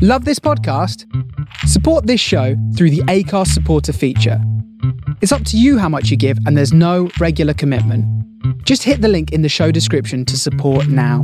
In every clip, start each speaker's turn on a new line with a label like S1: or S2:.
S1: Love this podcast? Support this show through the Acast supporter feature. It's up to you how much you give, and there's no regular commitment. Just hit the link in the show description to support now.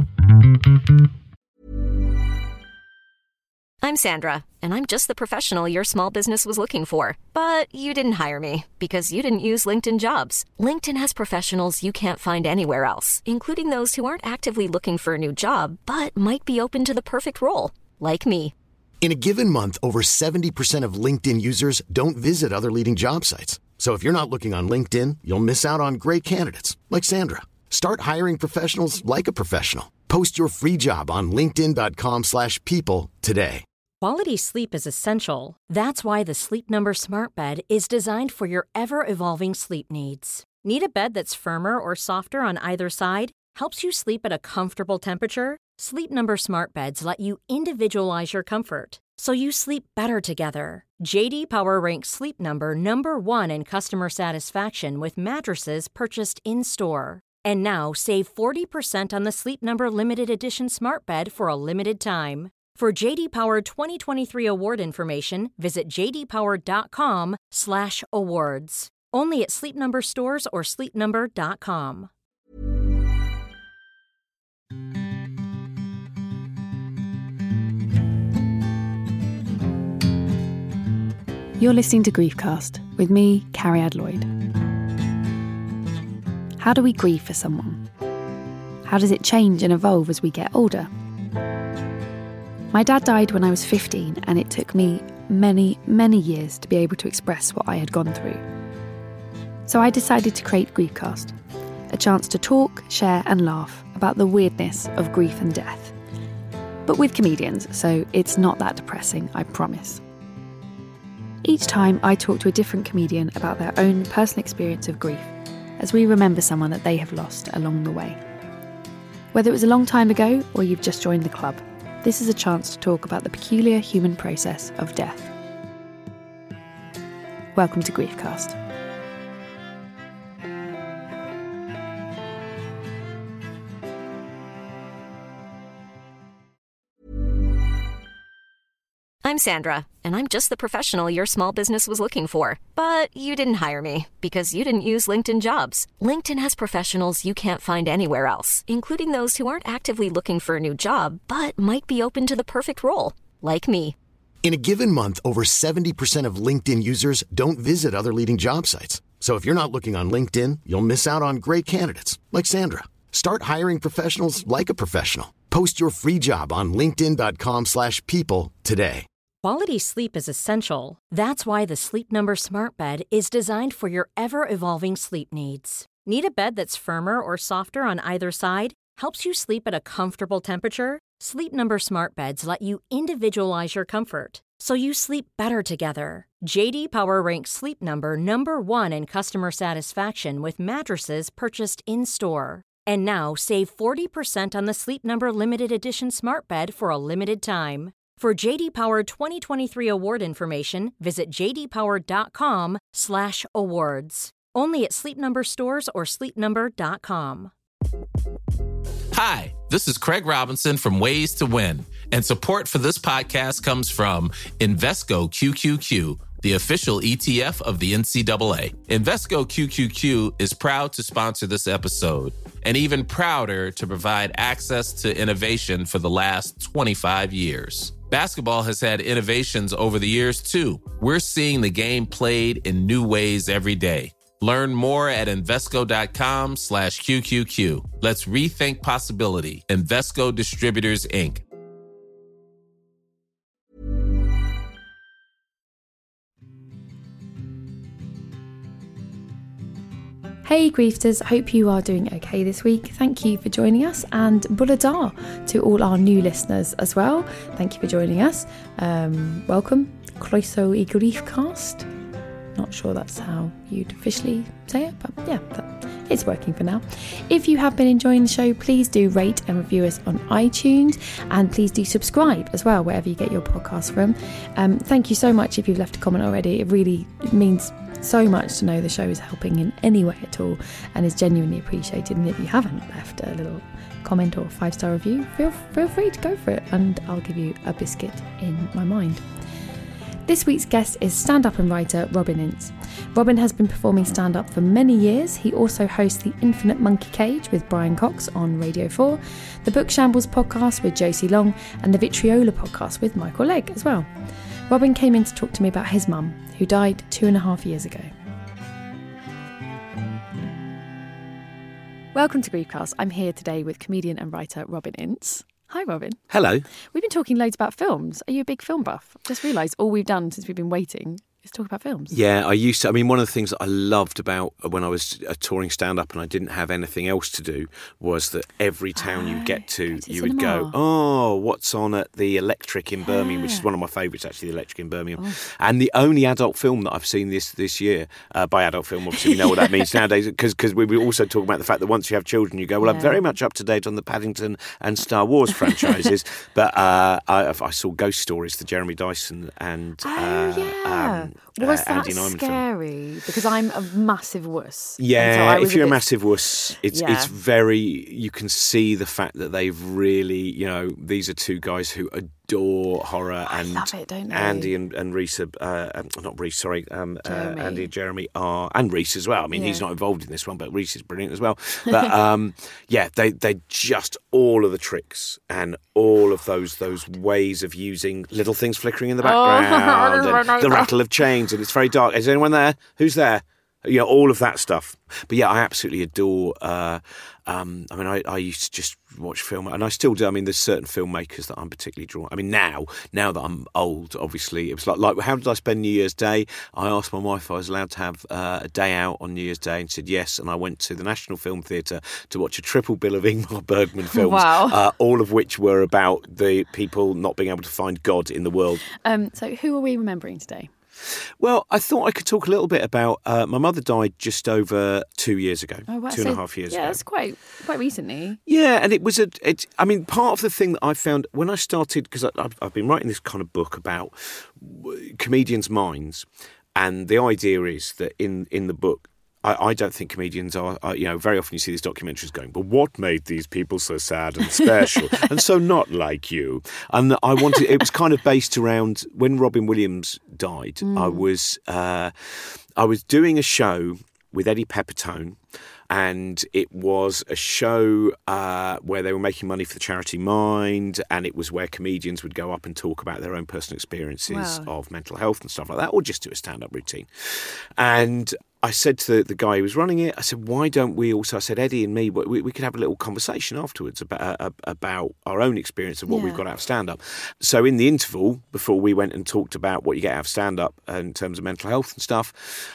S2: I'm Sandra, and I'm just the professional your small business was looking for. But you didn't hire me because you didn't use LinkedIn Jobs. LinkedIn has professionals you can't find anywhere else, including those who aren't actively looking for a new job, but might be open to the perfect role, like me.
S3: In a given month, over 70% of LinkedIn users don't visit other leading job sites. So if you're not looking on LinkedIn, you'll miss out on great candidates like Sandra. Start hiring professionals like a professional. Post your free job on linkedin.com/people today.
S4: Quality sleep is essential. That's why the Sleep Number Smart Bed is designed for your ever-evolving sleep needs. Need a bed that's firmer or softer on either side? Helps you sleep at a comfortable temperature? Sleep Number Smart Beds let you individualize your comfort, so you sleep better together. J.D. Power ranks Sleep Number number 1 in customer satisfaction with mattresses purchased in-store. And now, save 40% on the Sleep Number Limited Edition Smart Bed for a limited time. For J.D. Power 2023 award information, visit jdpower.com/awards. Only at Sleep Number stores or sleepnumber.com.
S5: You're listening to Griefcast with me, Carrie Adloyd. How do we grieve for someone? How does it change and evolve as we get older? My dad died when I was 15, and it took me many, many years to be able to express what I had gone through. So I decided to create Griefcast, a chance to talk, share and laugh about the weirdness of grief and death. But with comedians, so it's not that depressing, I promise. Each time I talk to a different comedian about their own personal experience of grief, as we remember someone that they have lost along the way. Whether it was a long time ago or you've just joined the club, this is a chance to talk about the peculiar human process of death. Welcome to Griefcast.
S2: I'm Sandra, and I'm just the professional your small business was looking for. But you didn't hire me because you didn't use LinkedIn Jobs. LinkedIn has professionals you can't find anywhere else, including those who aren't actively looking for a new job, but might be open to the perfect role, like me.
S3: In a given month, over 70% of LinkedIn users don't visit other leading job sites. So if you're not looking on LinkedIn, you'll miss out on great candidates like Sandra. Start hiring professionals like a professional. Post your free job on linkedin.com/people today.
S4: Quality sleep is essential. That's why the Sleep Number Smart Bed is designed for your ever-evolving sleep needs. Need a bed that's firmer or softer on either side? Helps you sleep at a comfortable temperature? Sleep Number Smart Beds let you individualize your comfort, so you sleep better together. J.D. Power ranks Sleep Number number 1 in customer satisfaction with mattresses purchased in-store. And now, save 40% on the Sleep Number Limited Edition Smart Bed for a limited time. For J.D. Power 2023 award information, visit jdpower.com/awards. Only at Sleep Number stores or sleepnumber.com.
S6: Hi, this is Craig Robinson from Ways to Win, and support for this podcast comes from Invesco QQQ, the official ETF of the NCAA. Invesco QQQ is proud to sponsor this episode, and even prouder to provide access to innovation for the last 25 years. Basketball has had innovations over the years, too. We're seeing the game played in new ways every day. Learn more at Invesco.com/QQQ. Let's rethink possibility. Invesco Distributors, Inc.
S5: Hey Griefters, hope you are doing okay this week. Thank you for joining us, and Bulada to all our new listeners as well. Thank you for joining us. Welcome, Croeso I Griefcast. Not sure that's how you'd officially say it, but yeah, it's working for now. If you have been enjoying the show, please do rate and review us on iTunes, and please do subscribe as well, wherever you get your podcasts from. Thank you so much if you've left a comment already. It really means so much to know the show is helping in any way at all and is genuinely appreciated. And if you haven't left a little comment or 5-star review, feel free to go for it and I'll give you a biscuit in my mind. This week's guest is stand-up and writer Robin Ince. Robin has been performing stand-up for many years. He also hosts the Infinite Monkey Cage with Brian Cox on Radio 4, the Book Shambles podcast with Josie Long, and the Vitriola podcast with Michael Legg as well. Robin came in to talk to me about his mum, who died 2.5 years ago. Welcome to Griefcast. I'm here today with comedian and writer Robin Ince. Hi, Robin.
S7: Hello.
S5: We've been talking loads about films. Are you a big film buff? Just realised all we've done since we've been waiting is talk about films.
S7: Yeah, I used to. I mean, one of the things that I loved about when I was touring stand-up and I didn't have anything else to do was that every town you get to, you would go, oh, what's on at the Electric in Birmingham, which is one of my favourites, actually, the Electric in Birmingham. Oh. And the only adult film that I've seen this year, by adult film, obviously we know what that means nowadays, because we were also talking about the fact that once you have children, you go, well, I'm very much up to date on the Paddington and Star Wars franchises. But I saw Ghost Stories, the Jeremy Dyson and
S5: was that
S7: Andy Nyman
S5: scary?
S7: film.
S5: Because I'm a massive wuss.
S7: Yeah, if you're a massive wuss, it's very. You can see the fact that they've really, these are two guys who adore horror, and
S5: love it, don't they?
S7: Andy and Reese, not Reese, sorry, Andy and Jeremy are, and Reese as well. I mean, he's not involved in this one, but Reese is brilliant as well. But they just all of the tricks and all of those ways of using little things flickering in the background, and the rattle of chains, and it's very dark. Is anyone there? Who's there? All of that stuff. But yeah, I absolutely adore. I used to just watch film, and I still do. I mean, there's certain filmmakers that I'm particularly drawn. I mean, now that I'm old, obviously, it was like how did I spend New Year's Day? I asked my wife if I was allowed to have a day out on New Year's Day, and she said yes. And I went to the National Film Theatre to watch a triple bill of Ingmar Bergman films, all of which were about the people not being able to find God in the world.
S5: So who are we remembering today?
S7: Well, I thought I could talk a little bit about my mother died just over 2 years ago, 2.5 years ago.
S5: Yeah, that's quite recently.
S7: Yeah, and it was part of the thing that I found when I started, because I've been writing this kind of book about comedians' minds, and the idea is that in the book, I don't think comedians are, very often you see these documentaries going, but what made these people so sad and special and so not like you? And it was kind of based around when Robin Williams died. I was doing a show with Eddie Pepitone, and it was a show where they were making money for the charity Mind, and it was where comedians would go up and talk about their own personal experiences of mental health and stuff like that, or just do a stand-up routine. And I said to the guy who was running it, I said, why don't we also, I said, Eddie and me, we could have a little conversation afterwards about our own experience of what we've got out of stand-up. So in the interval, before we went and talked about what you get out of stand-up in terms of mental health and stuff,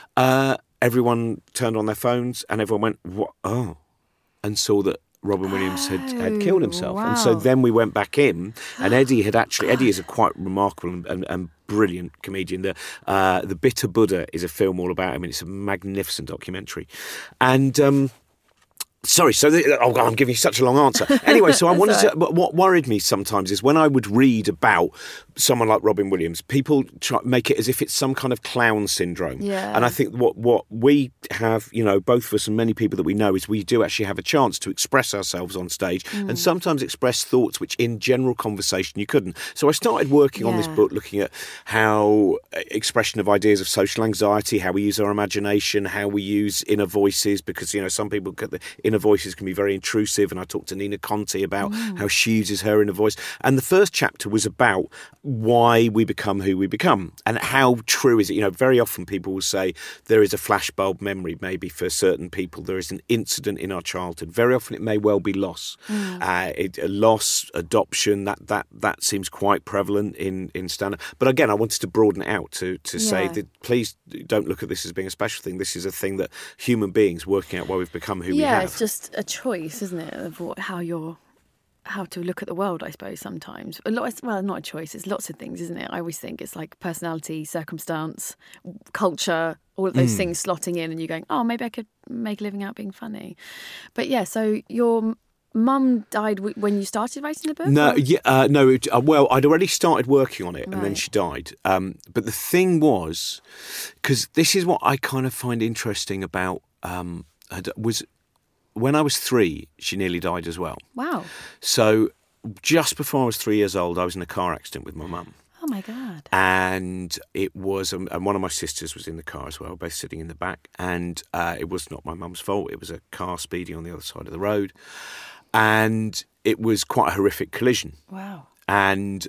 S7: everyone turned on their phones and everyone went, what? Oh, and saw that Robin Williams had killed himself. Wow. And so then we went back in, and Eddie is a quite remarkable and brilliant comedian. The Bitter Buddha is a film all about him, and it's a magnificent documentary. And sorry, I'm giving you such a long answer. Anyway, so I wanted to. What worried me sometimes is when I would read about someone like Robin Williams, people make it as if it's some kind of clown syndrome. Yeah. And I think what we have, both of us and many people that we know, is we do actually have a chance to express ourselves on stage and sometimes express thoughts which in general conversation you couldn't. So I started working on this book, looking at how expression of ideas of social anxiety, how we use our imagination, how we use inner voices, because, some people get the inner voices can be very intrusive. And I talked to Nina Conti about how she uses her inner voice. And the first chapter was about why we become who we become and how true is it. Very often people will say there is a flashbulb memory. Maybe for certain people there is an incident in our childhood. Very often it may well be loss, loss, adoption. That seems quite prevalent in stand-up. But again, I wanted to broaden it out to say that please don't look at this as being a special thing. This is a thing that human beings working out why we've become who we have.
S5: Yeah, it's just a choice, isn't it, of how to look at the world, I suppose, sometimes. Not a choice, it's lots of things, isn't it? I always think it's like personality, circumstance, culture, all of those things slotting in and you going, oh, maybe I could make a living out being funny. But yeah, so your Mum died when you started writing the book?
S7: No, no. Well, I'd already started working on it, and then
S5: Right.
S7: she died. But the thing was, because this is what I kind of find interesting about was when I was 3, she nearly died as well.
S5: Wow.
S7: So just before I was 3 years old, I was in a car accident with my mum.
S5: Oh, my God.
S7: And it was, and one of my sisters was in the car as well, both sitting in the back. And it was not my mum's fault. It was a car speeding on the other side of the road. And it was quite a horrific collision.
S5: Wow.
S7: And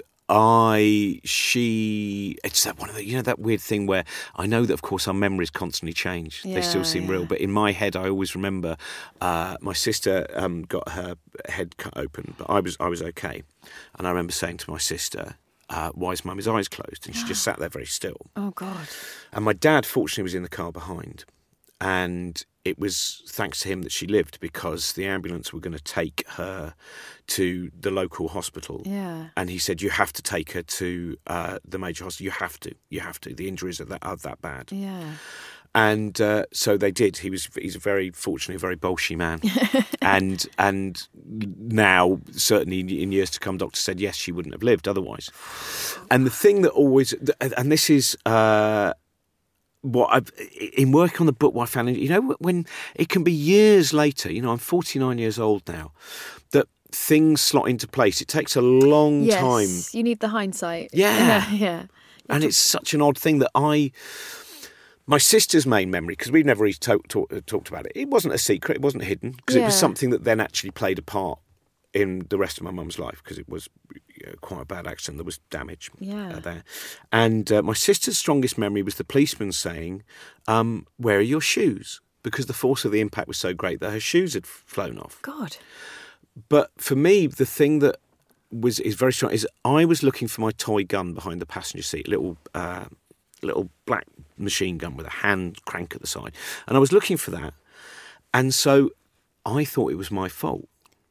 S7: it's that one of the, that weird thing where I know that, of course, our memories constantly change. They still seem real. But in my head, I always remember my sister got her head cut open, but I was okay. And I remember saying to my sister, why is Mummy's eyes closed? And she just sat there very still.
S5: Oh, God.
S7: And my dad, fortunately, was in the car behind. And it was thanks to him that she lived, because the ambulance were going to take her to the local hospital.
S5: Yeah.
S7: And he said, you have to take her to the major hospital. You have to. The injuries are that bad.
S5: Yeah.
S7: And so they did. He's a very, fortunately, a very bolshy man. and now, certainly in years to come, doctors said, yes, she wouldn't have lived otherwise. And the thing that always, and this is in working on the book, what I found, when it can be years later, I'm 49 years old now, that things slot into place. It takes a long time.
S5: Yes, you need the hindsight.
S7: Yeah.
S5: Yeah.
S7: And it's such an odd thing that my sister's main memory, because we've never really talked about it, it wasn't a secret, it wasn't hidden, because it was something that then actually played a part in the rest of my mum's life, because it was quite a bad accident. There was damage there. And my sister's strongest memory was the policeman saying, where are your shoes? Because the force of the impact was so great that her shoes had flown off.
S5: God.
S7: But for me, the thing that is very strong is I was looking for my toy gun behind the passenger seat, little black machine gun with a hand crank at the side. And I was looking for that. And so I thought it was my fault.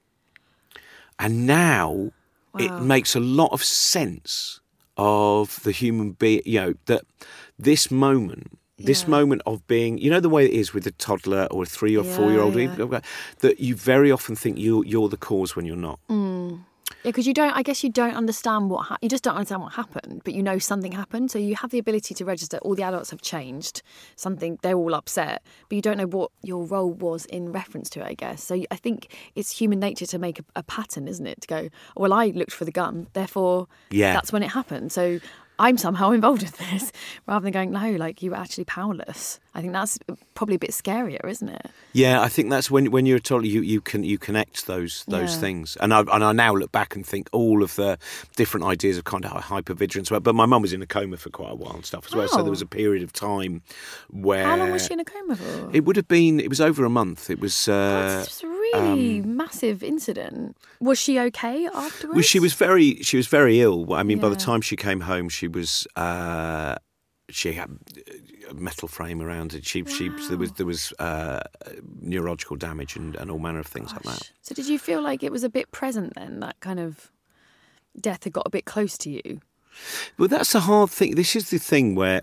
S7: And now it makes a lot of sense of the human being, that this moment of being, the way it is with a toddler or a 3 or 4 year old, that you very often think you're the cause when you're not.
S5: Yeah, because you don't understand you just don't understand what happened, but you know something happened. So you have the ability to register all the adults have changed, they're all upset, but you don't know what your role was in reference to it, I guess. So I think it's human nature to make a pattern, isn't it? To go, well, I looked for the gun, therefore that's when it happened. So I'm somehow involved in this, rather than going, no, you were actually powerless. I think that's probably a bit scarier, isn't it? Yeah,
S7: I think that's when you're a toddler, you connect those things. And I now look back and think all of the different ideas of kind of hypervigilance. But my mum was in a coma for quite a while and stuff as well. So there was a period of time where...
S5: How long was she in a coma for?
S7: It was over a month. It was...
S5: That's a really massive incident. Was she okay afterwards?
S7: Well, she was very ill. I mean, by the time she came home, she was... she had a metal frame around it. There was neurological damage and all manner of things like that.
S5: So did you feel like it was a bit present then, that kind of death had got a bit close to you?
S7: Well, that's the hard thing. This is the thing where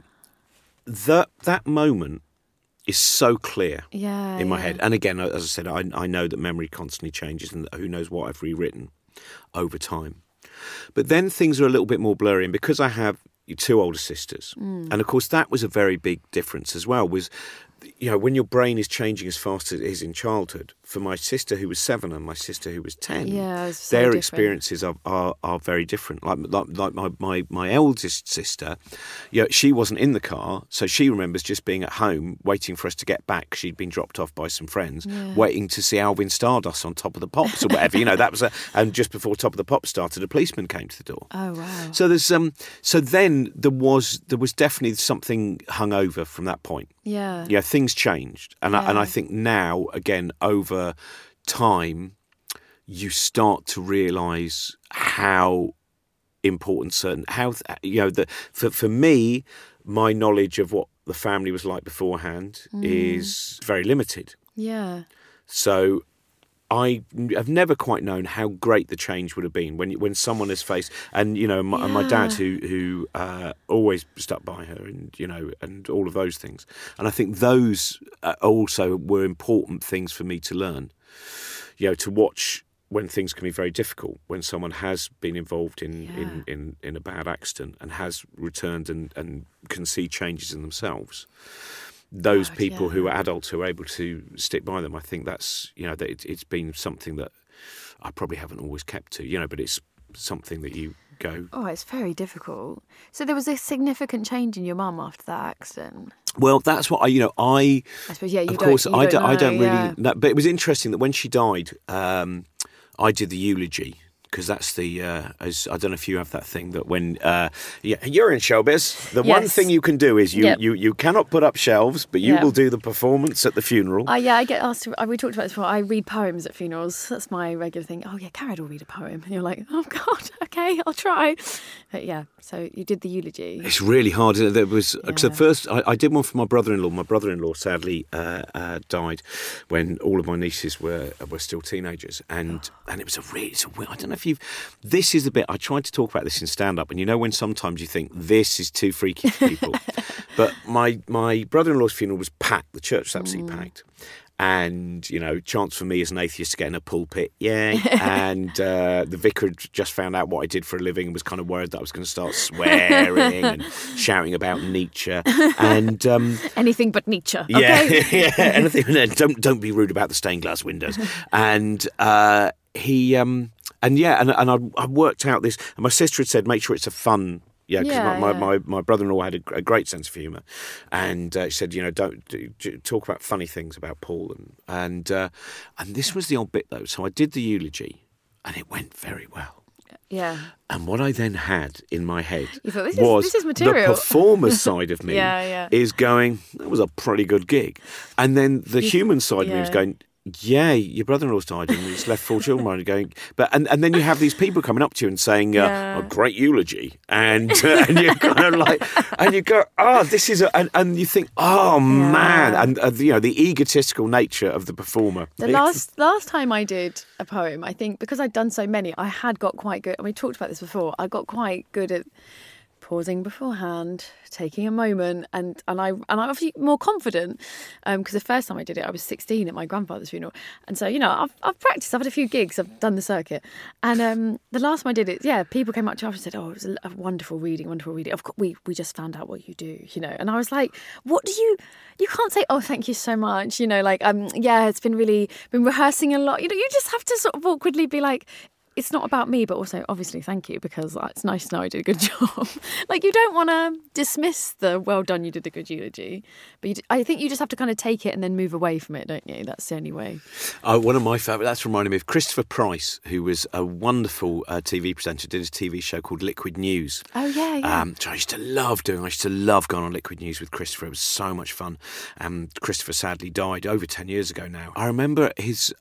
S7: that moment is so clear in my head. And again, as I said, I know that memory constantly changes, and who knows what I've rewritten over time. But then things are a little bit more blurry, and because I have 2 older sisters. And of course, that was a very big difference as well, was, when your brain is changing as fast as it is in childhood. For my sister who was 7 and my sister who was 10, their experiences are very different. Like my eldest sister, she wasn't in the car, so she remembers just being at home waiting for us to get back. She'd been dropped off by some friends, waiting to see Alvin Stardust on Top of the Pops or whatever. That was and just before Top of the Pops started, a policeman came to the door.
S5: Oh wow!
S7: So there's so then there was definitely something hung over from that point.
S5: Yeah,
S7: things changed, and I think now again over time you start to realise how important for me, my knowledge of what the family was like beforehand is very limited.
S5: Yeah.
S7: So I have never quite known how great the change would have been when someone has faced, and my dad who always stuck by her, and all of those things, and I think those also were important things for me to learn, to watch when things can be very difficult, when someone has been involved in a bad accident and has returned and can see changes in themselves. Those people who are adults who are able to stick by them, I think that's, that it's been something that I probably haven't always kept to, but it's something that you go...
S5: Oh, it's very difficult. So there was a significant change in your mum after that accident?
S7: Well, that's what I
S5: suppose, you
S7: I don't really know. But it was interesting that when she died, I did the eulogy. Because that's the, as I don't know if you have that thing that when, you're in showbiz. The one thing you can do is you cannot put up shelves, but you will do the performance at the funeral.
S5: I get asked. We talked about this before. I read poems at funerals. That's my regular thing. Oh yeah, Carrad will read a poem, and you're like, oh God, okay, I'll try. But yeah, so you did the eulogy.
S7: It's really hard. There was because at first I did one for my brother-in-law. My brother-in-law sadly died when all of my nieces were still teenagers, and it was I don't know if this is the bit I tried to talk about this in stand-up, and when sometimes you think this is too freaky for people, but my brother-in-law's funeral was packed. The church was absolutely packed, and chance for me as an atheist to get in a pulpit, and the vicar had just found out what I did for a living and was kind of worried that I was going to start swearing and shouting about Nietzsche and
S5: anything but Nietzsche. Okay?
S7: Anything. Don't be rude about the stained glass windows, and he. And I worked out this, and my sister had said, make sure it's a fun, because my brother-in-law had a great sense of humour, and she said, don't talk about funny things about Paul, and this was the odd bit though. So I did the eulogy, and it went very well.
S5: Yeah.
S7: And what I then had in my head
S5: was this is material.
S7: The performer's side of me is going, that was a pretty good gig, and then the human side of me was going, yeah, your brother-in-law's died and he's left 4 children going, and then you have these people coming up to you and saying, a great eulogy, and you're kind of like, and you go, this is and you think, man, and the egotistical nature of the performer.
S5: The last time I did a poem, I think because I'd done so many, I had got quite good, and we talked about this before, I got quite good at pausing beforehand, taking a moment, and I'm obviously more confident because the first time I did it, I was 16 at my grandfather's funeral, and so I've practiced. I've had a few gigs. I've done the circuit, and the last time I did it, people came up to me and said, "Oh, it was a wonderful reading, wonderful reading." Of course, we just found out what you do, and I was like, "What do you? You can't say, oh, thank you so much, it's been rehearsing a lot. You just have to sort of awkwardly be like." It's not about me, but also, obviously, thank you, because it's nice to know I did a good job. You don't want to dismiss the, well done, you did a good eulogy. But I think you just have to kind of take it and then move away from it, don't you? That's the only way.
S7: One of my favourite, that's reminding me of Christopher Price, who was a wonderful TV presenter, did a TV show called Liquid News.
S5: Oh, yeah.
S7: Which I used to love doing. I used to love going on Liquid News with Christopher. It was so much fun. Christopher sadly died over 10 years ago now. I remember his...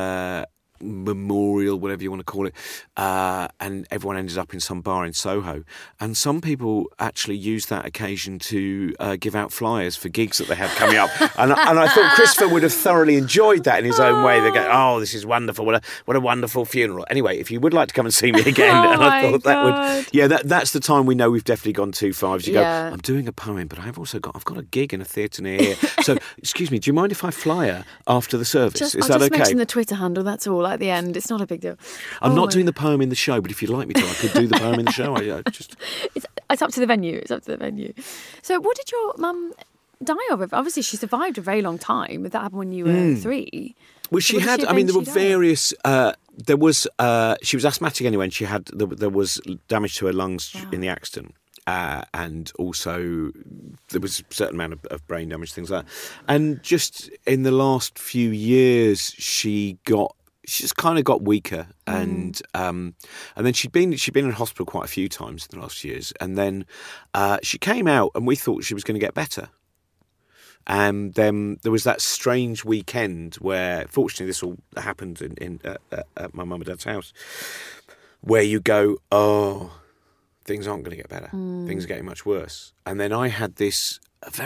S7: memorial, whatever you want to call it, and everyone ended up in some bar in Soho, and some people actually used that occasion to give out flyers for gigs that they had coming up, and I thought Christopher would have thoroughly enjoyed that in his own way. They go, oh, this is wonderful, what a wonderful funeral. Anyway, if you would like to come and see me again, and I thought that's the time we know we've definitely gone too far. As you go, I'm doing a poem, but I've got a gig in a theatre near here. So excuse me, do you mind if I flyer after the service?
S5: Is
S7: that
S5: okay?
S7: Just
S5: mention the Twitter handle, that's all. At the end, it's not a big deal.
S7: I'm not doing the poem in the show, but if you'd like me to, I could do the poem in the show.
S5: It's up to the venue. So, what did your mum die of? Obviously, she survived a very long time. That happened when you were 3.
S7: Well, she had. I mean, there were various. There was. She was asthmatic anyway, and she had. There was damage to her lungs in the accident. And also there was a certain amount of brain damage, things like that. And just in the last few years, she just kind of got weaker, and then she'd been in hospital quite a few times in the last few years, and then she came out, and we thought she was going to get better. And then there was that strange weekend where, fortunately, this all happened at my mum and dad's house, where you go, oh, things aren't going to get better. Things are getting much worse. And then I had this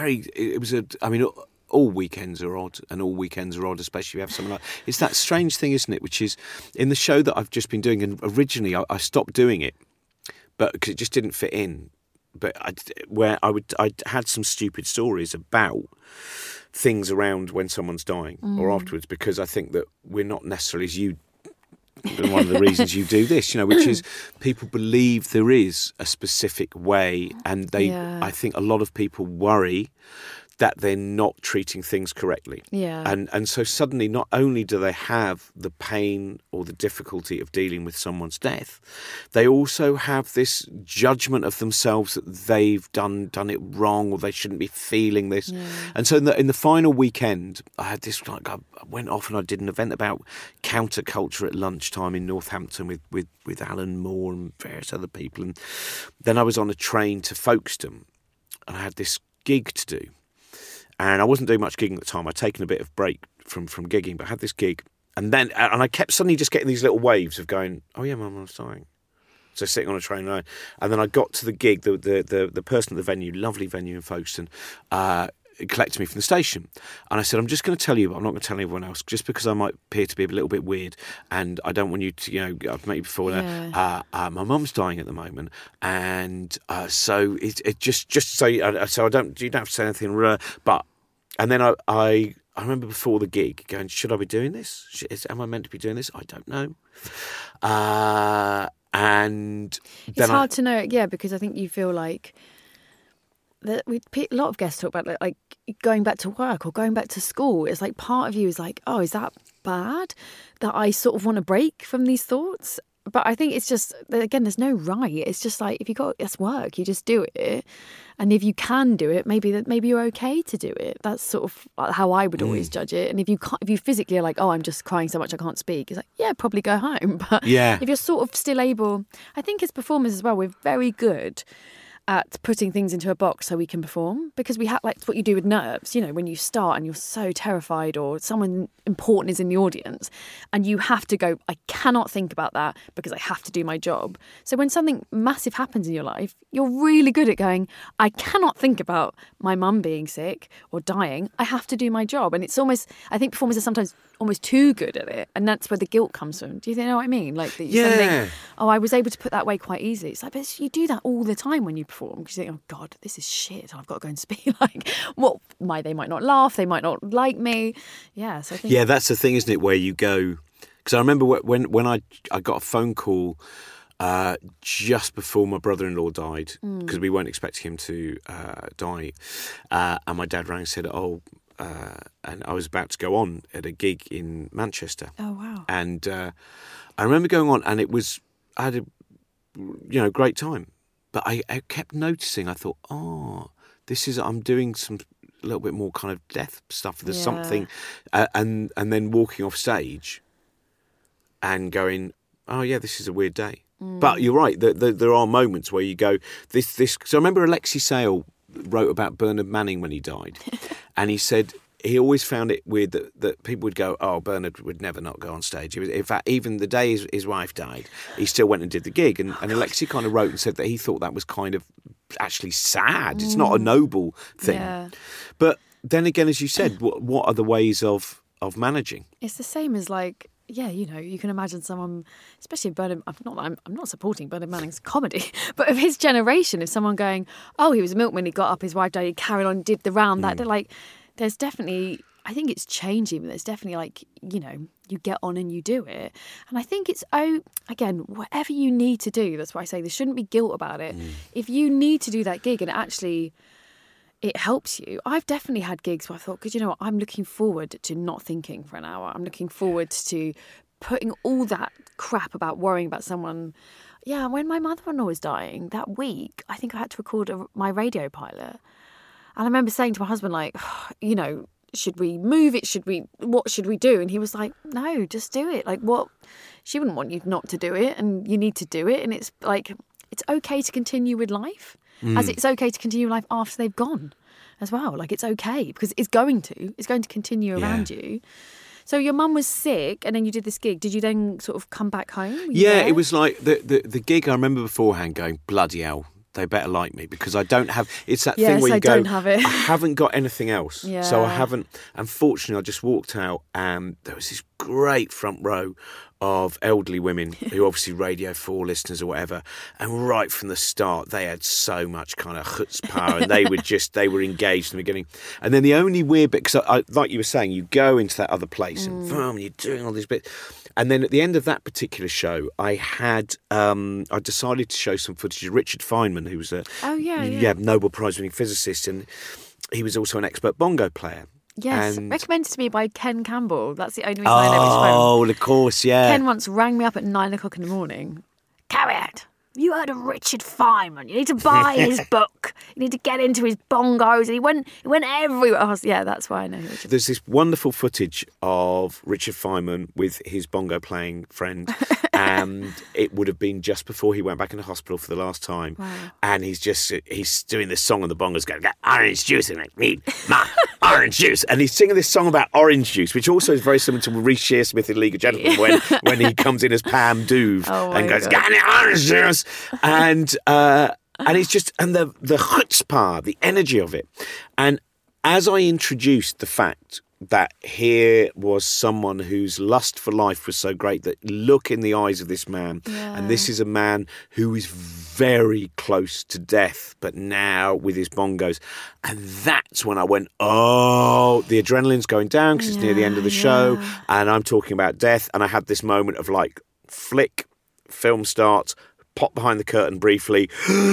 S7: all weekends are odd, and all weekends are odd, especially if you have something like... It's that strange thing, isn't it, which is in the show that I've just been doing, and originally I stopped doing it, but because it just didn't fit in. But I had some stupid stories about things around when someone's dying or afterwards, because I think that we're not necessarily, as you one of the reasons you do this, which is people believe there is a specific way, and I think a lot of people worry that they're not treating things correctly.
S5: Yeah.
S7: And so suddenly not only do they have the pain or the difficulty of dealing with someone's death, they also have this judgment of themselves that they've done it wrong, or they shouldn't be feeling this. Yeah. And so in the final weekend, I had this, I went off and I did an event about counterculture at lunchtime in Northampton with Alan Moore and various other people. And then I was on a train to Folkestone and I had this gig to do. And I wasn't doing much gigging at the time. I'd taken a bit of break from gigging, but I had this gig. And I kept suddenly just getting these little waves of going, oh yeah, Mum, I'm dying. So sitting on a train line. And then I got to the gig, the person at the venue, lovely venue in Folkestone, collected me from the station. And I said, I'm just going to tell you, but I'm not going to tell anyone else, just because I might appear to be a little bit weird. And I don't want you to, I've met you before. My mum's dying at the moment. And so it just so you don't have to say anything. But, and then I remember before the gig going, should I be doing this? Am I meant to be doing this? I don't know. And then
S5: it's hard to know, because I think you feel like that a lot of guests talk about like going back to work or going back to school. It's like part of you is like, oh, is that bad that I sort of want to break from these thoughts? But I think it's just, again, there's no right. It's just like, if you got this work, you just do it. And if you can do it, maybe you're okay to do it. That's sort of how I would always judge it. And if you physically are like, oh, I'm just crying so much I can't speak, it's like, yeah, probably go home. But if you're sort of still able, I think as performers as well, we're very good at putting things into a box so we can perform, because we have, like, what you do with nerves, when you start and you're so terrified or someone important is in the audience and you have to go, I cannot think about that because I have to do my job. So when something massive happens in your life, you're really good at going, I cannot think about my mum being sick or dying. I have to do my job. And it's almost, I think performers are sometimes almost too good at it, and that's where the guilt comes from. Do you know what I mean? Like, that you think, oh, I was able to put that away quite easily. It's like, but you do that all the time when you perform, because you think, oh God, this is shit, I've got to go and speak. Like, they might not laugh, they might not like me. Yeah, so I think
S7: that's the thing, isn't it? Where you go, because I remember when I got a phone call just before my brother-in-law died, because we weren't expecting him to die, and my dad rang and said, and I was about to go on at a gig in Manchester.
S5: Oh, wow.
S7: And I remember going on, and I had a great time. But I kept noticing, I thought, I'm doing some a little bit more kind of death stuff. There's something, and then walking off stage and going, oh yeah, this is a weird day. But you're right, there are moments where you go, this. So I remember Alexei Sayle wrote about Bernard Manning when he died, and he said he always found it weird that people would go, oh, Bernard would never not go on stage. In fact, even the day his wife died, he still went and did the gig. And Alexei kind of wrote and said that he thought that was kind of actually sad. It's not a noble thing. Yeah. But then again, as you said, what are the ways of managing?
S5: It's the same as like, you can imagine someone, especially Bernard, I'm not supporting Bernard Manning's comedy, but of his generation, if someone going, oh, he was a milkman, he got up, his wife died, he carried on, did the round, that, like, there's definitely, I think it's changing, but there's definitely like, you get on and you do it. And I think it's, again, whatever you need to do, that's why I say there shouldn't be guilt about it. If you need to do that gig and actually it helps you. I've definitely had gigs where I thought, because you know what, I'm looking forward to not thinking for an hour. I'm looking forward to putting all that crap about worrying about someone. Yeah, when my mother-in-law was dying that week, I think I had to record my radio pilot. And I remember saying to my husband, like, should we move it? What should we do? And he was like, no, just do it. Like, what? She wouldn't want you not to do it, and you need to do it. And it's like, it's okay to continue with life, as it's okay to continue life after they've gone as well. Like, it's okay, because it's going to continue around you. So your mum was sick, and then you did this gig. Did you then sort of come back home?
S7: It was like the gig. I remember beforehand going, bloody hell, they better like me, because I don't have. It's that thing where you go, I haven't got anything else, so I haven't. Unfortunately, I just walked out, and there was this great front row of elderly women who obviously Radio 4 listeners or whatever, and right from the start they had so much kind of chutzpah, and they were engaged in the beginning. And then the only weird bit, because like you were saying, you go into that other place and you're doing all these bits, And then at the end of that particular show, I decided to show some footage of Richard Feynman, who was a Nobel Prize-winning physicist, and he was also an expert bongo player.
S5: Yes, recommended to me by Ken Campbell. That's the only reason I know which one.
S7: Oh, of course, yeah.
S5: Ken once rang me up at 9 o'clock in the morning. Carrot, you heard of Richard Feynman? You need to buy his book. You need to get into his bongos. And he went everywhere. That's why I know Richard.
S7: There's this wonderful footage of Richard Feynman with his bongo playing friend, and it would have been just before he went back into hospital for the last time.
S5: Wow.
S7: And he's doing this song on the bongos, going, orange juice, and I need my orange juice. And he's singing this song about orange juice, which also is very similar to Reece Shearsmith in League of Gentlemen when he comes in as Pam Douve and goes, "Got any orange juice?" And it's just, and the chutzpah, the energy of it. And as I introduced the fact that here was someone whose lust for life was so great, that look in the eyes of this man, and this is a man who is very close to death, but now with his bongos. And that's when I went, oh, the adrenaline's going down because it's near the end of the show, and I'm talking about death. And I had this moment of like, flick, film starts, pop behind the curtain briefly.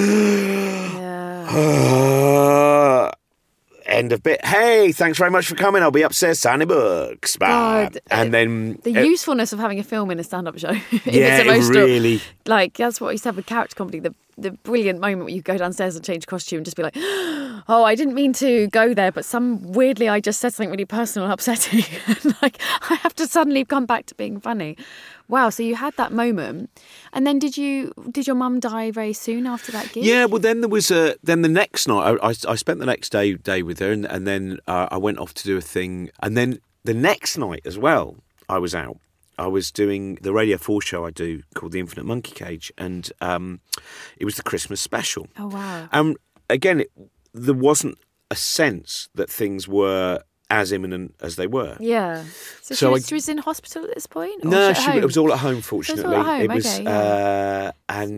S7: End of bit. Hey, thanks very much for coming. I'll be upstairs signing books.
S5: God,
S7: and then
S5: the usefulness of having a film in a stand-up show.
S7: Really.
S5: Like, that's what I used to have with character comedy. The brilliant moment where you go downstairs and change costume and just be like, oh, I didn't mean to go there, but weirdly I just said something really personal and upsetting. And like, I have to suddenly come back to being funny. Wow, so you had that moment. And then did your mum die very soon after that gig?
S7: Yeah, well, then there was the next night, I spent the next day with her, and then I went off to do a thing. And then the next night as well, I was out. I was doing the Radio 4 show I do called The Infinite Monkey Cage, and it was the Christmas special.
S5: Oh, wow.
S7: Again, there wasn't a sense that things were as imminent as they were.
S5: Yeah. So she was in hospital at this point? Or
S7: no,
S5: it
S7: was all at home, fortunately.
S5: So it was all at home,
S7: okay.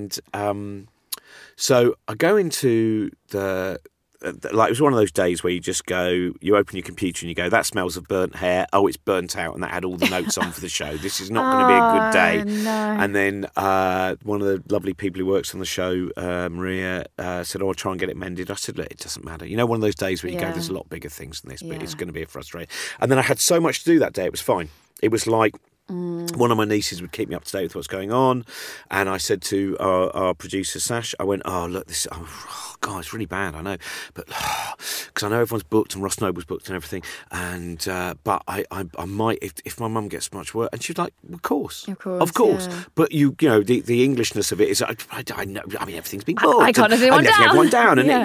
S7: And so I go into the... Like, it was one of those days where you just go, you open your computer and you go, that smells of burnt hair. Oh, it's burnt out. And that had all the notes on for the show. This is not going to be a good day.
S5: No.
S7: And then one of the lovely people who works on the show, Maria, said, I'll try and get it mended. I said, look, it doesn't matter. You know, one of those days where you go, there's a lot bigger things than this, but it's going to be a frustration. And then I had so much to do that day, it was fine. It was like, one of my nieces would keep me up to date with what's going on, and I said to our producer Sash, I went, oh look, this, God, it's really bad, I know, but because I know everyone's booked and Ross Noble's booked and everything, and but I might, if my mum gets much work, and she's like, of course, yeah. But you know, the Englishness of it is, I know, I mean, everything's been booked.
S5: I can't let anyone down.
S7: And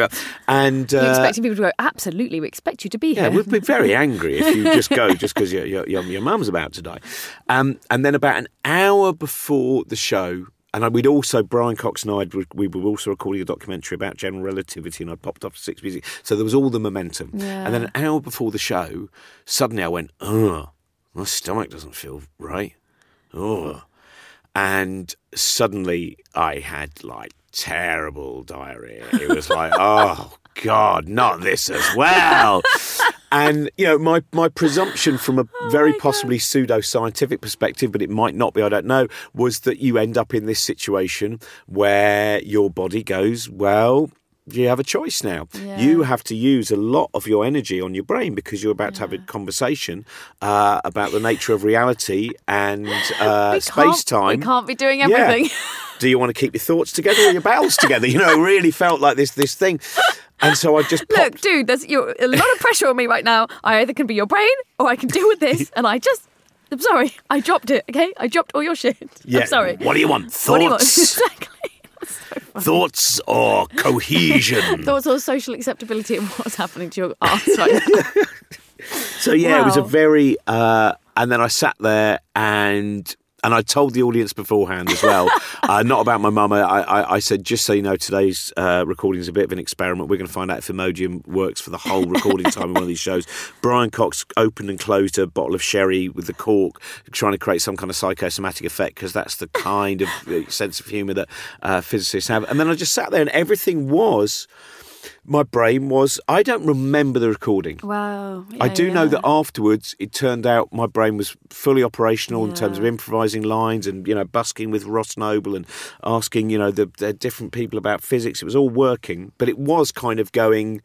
S7: and
S5: you're expecting people to go, absolutely, we expect you to be here.
S7: Yeah, we'd be very angry if you just go just because your mum's about to die. And then about an hour before the show, and we'd also, Brian Cox and we were also recording a documentary about general relativity, and I popped off to Six Music. So there was all the momentum. Yeah. And then an hour before the show, suddenly I went, oh, my stomach doesn't feel right. Oh. And suddenly I had like terrible diarrhea. It was like, oh, God, not this as well. And, you know, my presumption from a very possibly pseudo-scientific perspective, but it might not be, I don't know, was that you end up in this situation where your body goes, well, you have a choice now. Yeah. You have to use a lot of your energy on your brain because you're about to have a conversation about the nature of reality and space-time.
S5: We can't be doing everything.
S7: Yeah. Do you want to keep your thoughts together or your bowels together? You know, it really felt like this thing. And so I just popped.
S5: Look, dude, there's a lot of pressure on me right now. I either can be your brain or I can deal with this. And I'm sorry, I dropped it, okay? I dropped all your shit.
S7: Yeah.
S5: I'm sorry.
S7: What do you want? Thoughts?
S5: What do you want? Exactly. So
S7: thoughts or cohesion?
S5: Thoughts or social acceptability of what's happening to your arse right now.
S7: So, yeah, It was a very... and then I sat there and I told the audience beforehand as well, not about my mum. I said, just so you know, today's recording is a bit of an experiment. We're going to find out if Imodium works for the whole recording time of one of these shows. Brian Cox opened and closed a bottle of sherry with the cork, trying to create some kind of psychosomatic effect, because that's the kind of sense of humour that physicists have. And then I just sat there and everything was my brain was, I don't remember the recording.
S5: Wow.
S7: I do know that afterwards it turned out my brain was fully operational in terms of improvising lines and, busking with Ross Noble and asking, the different people about physics. It was all working, but it was kind of going...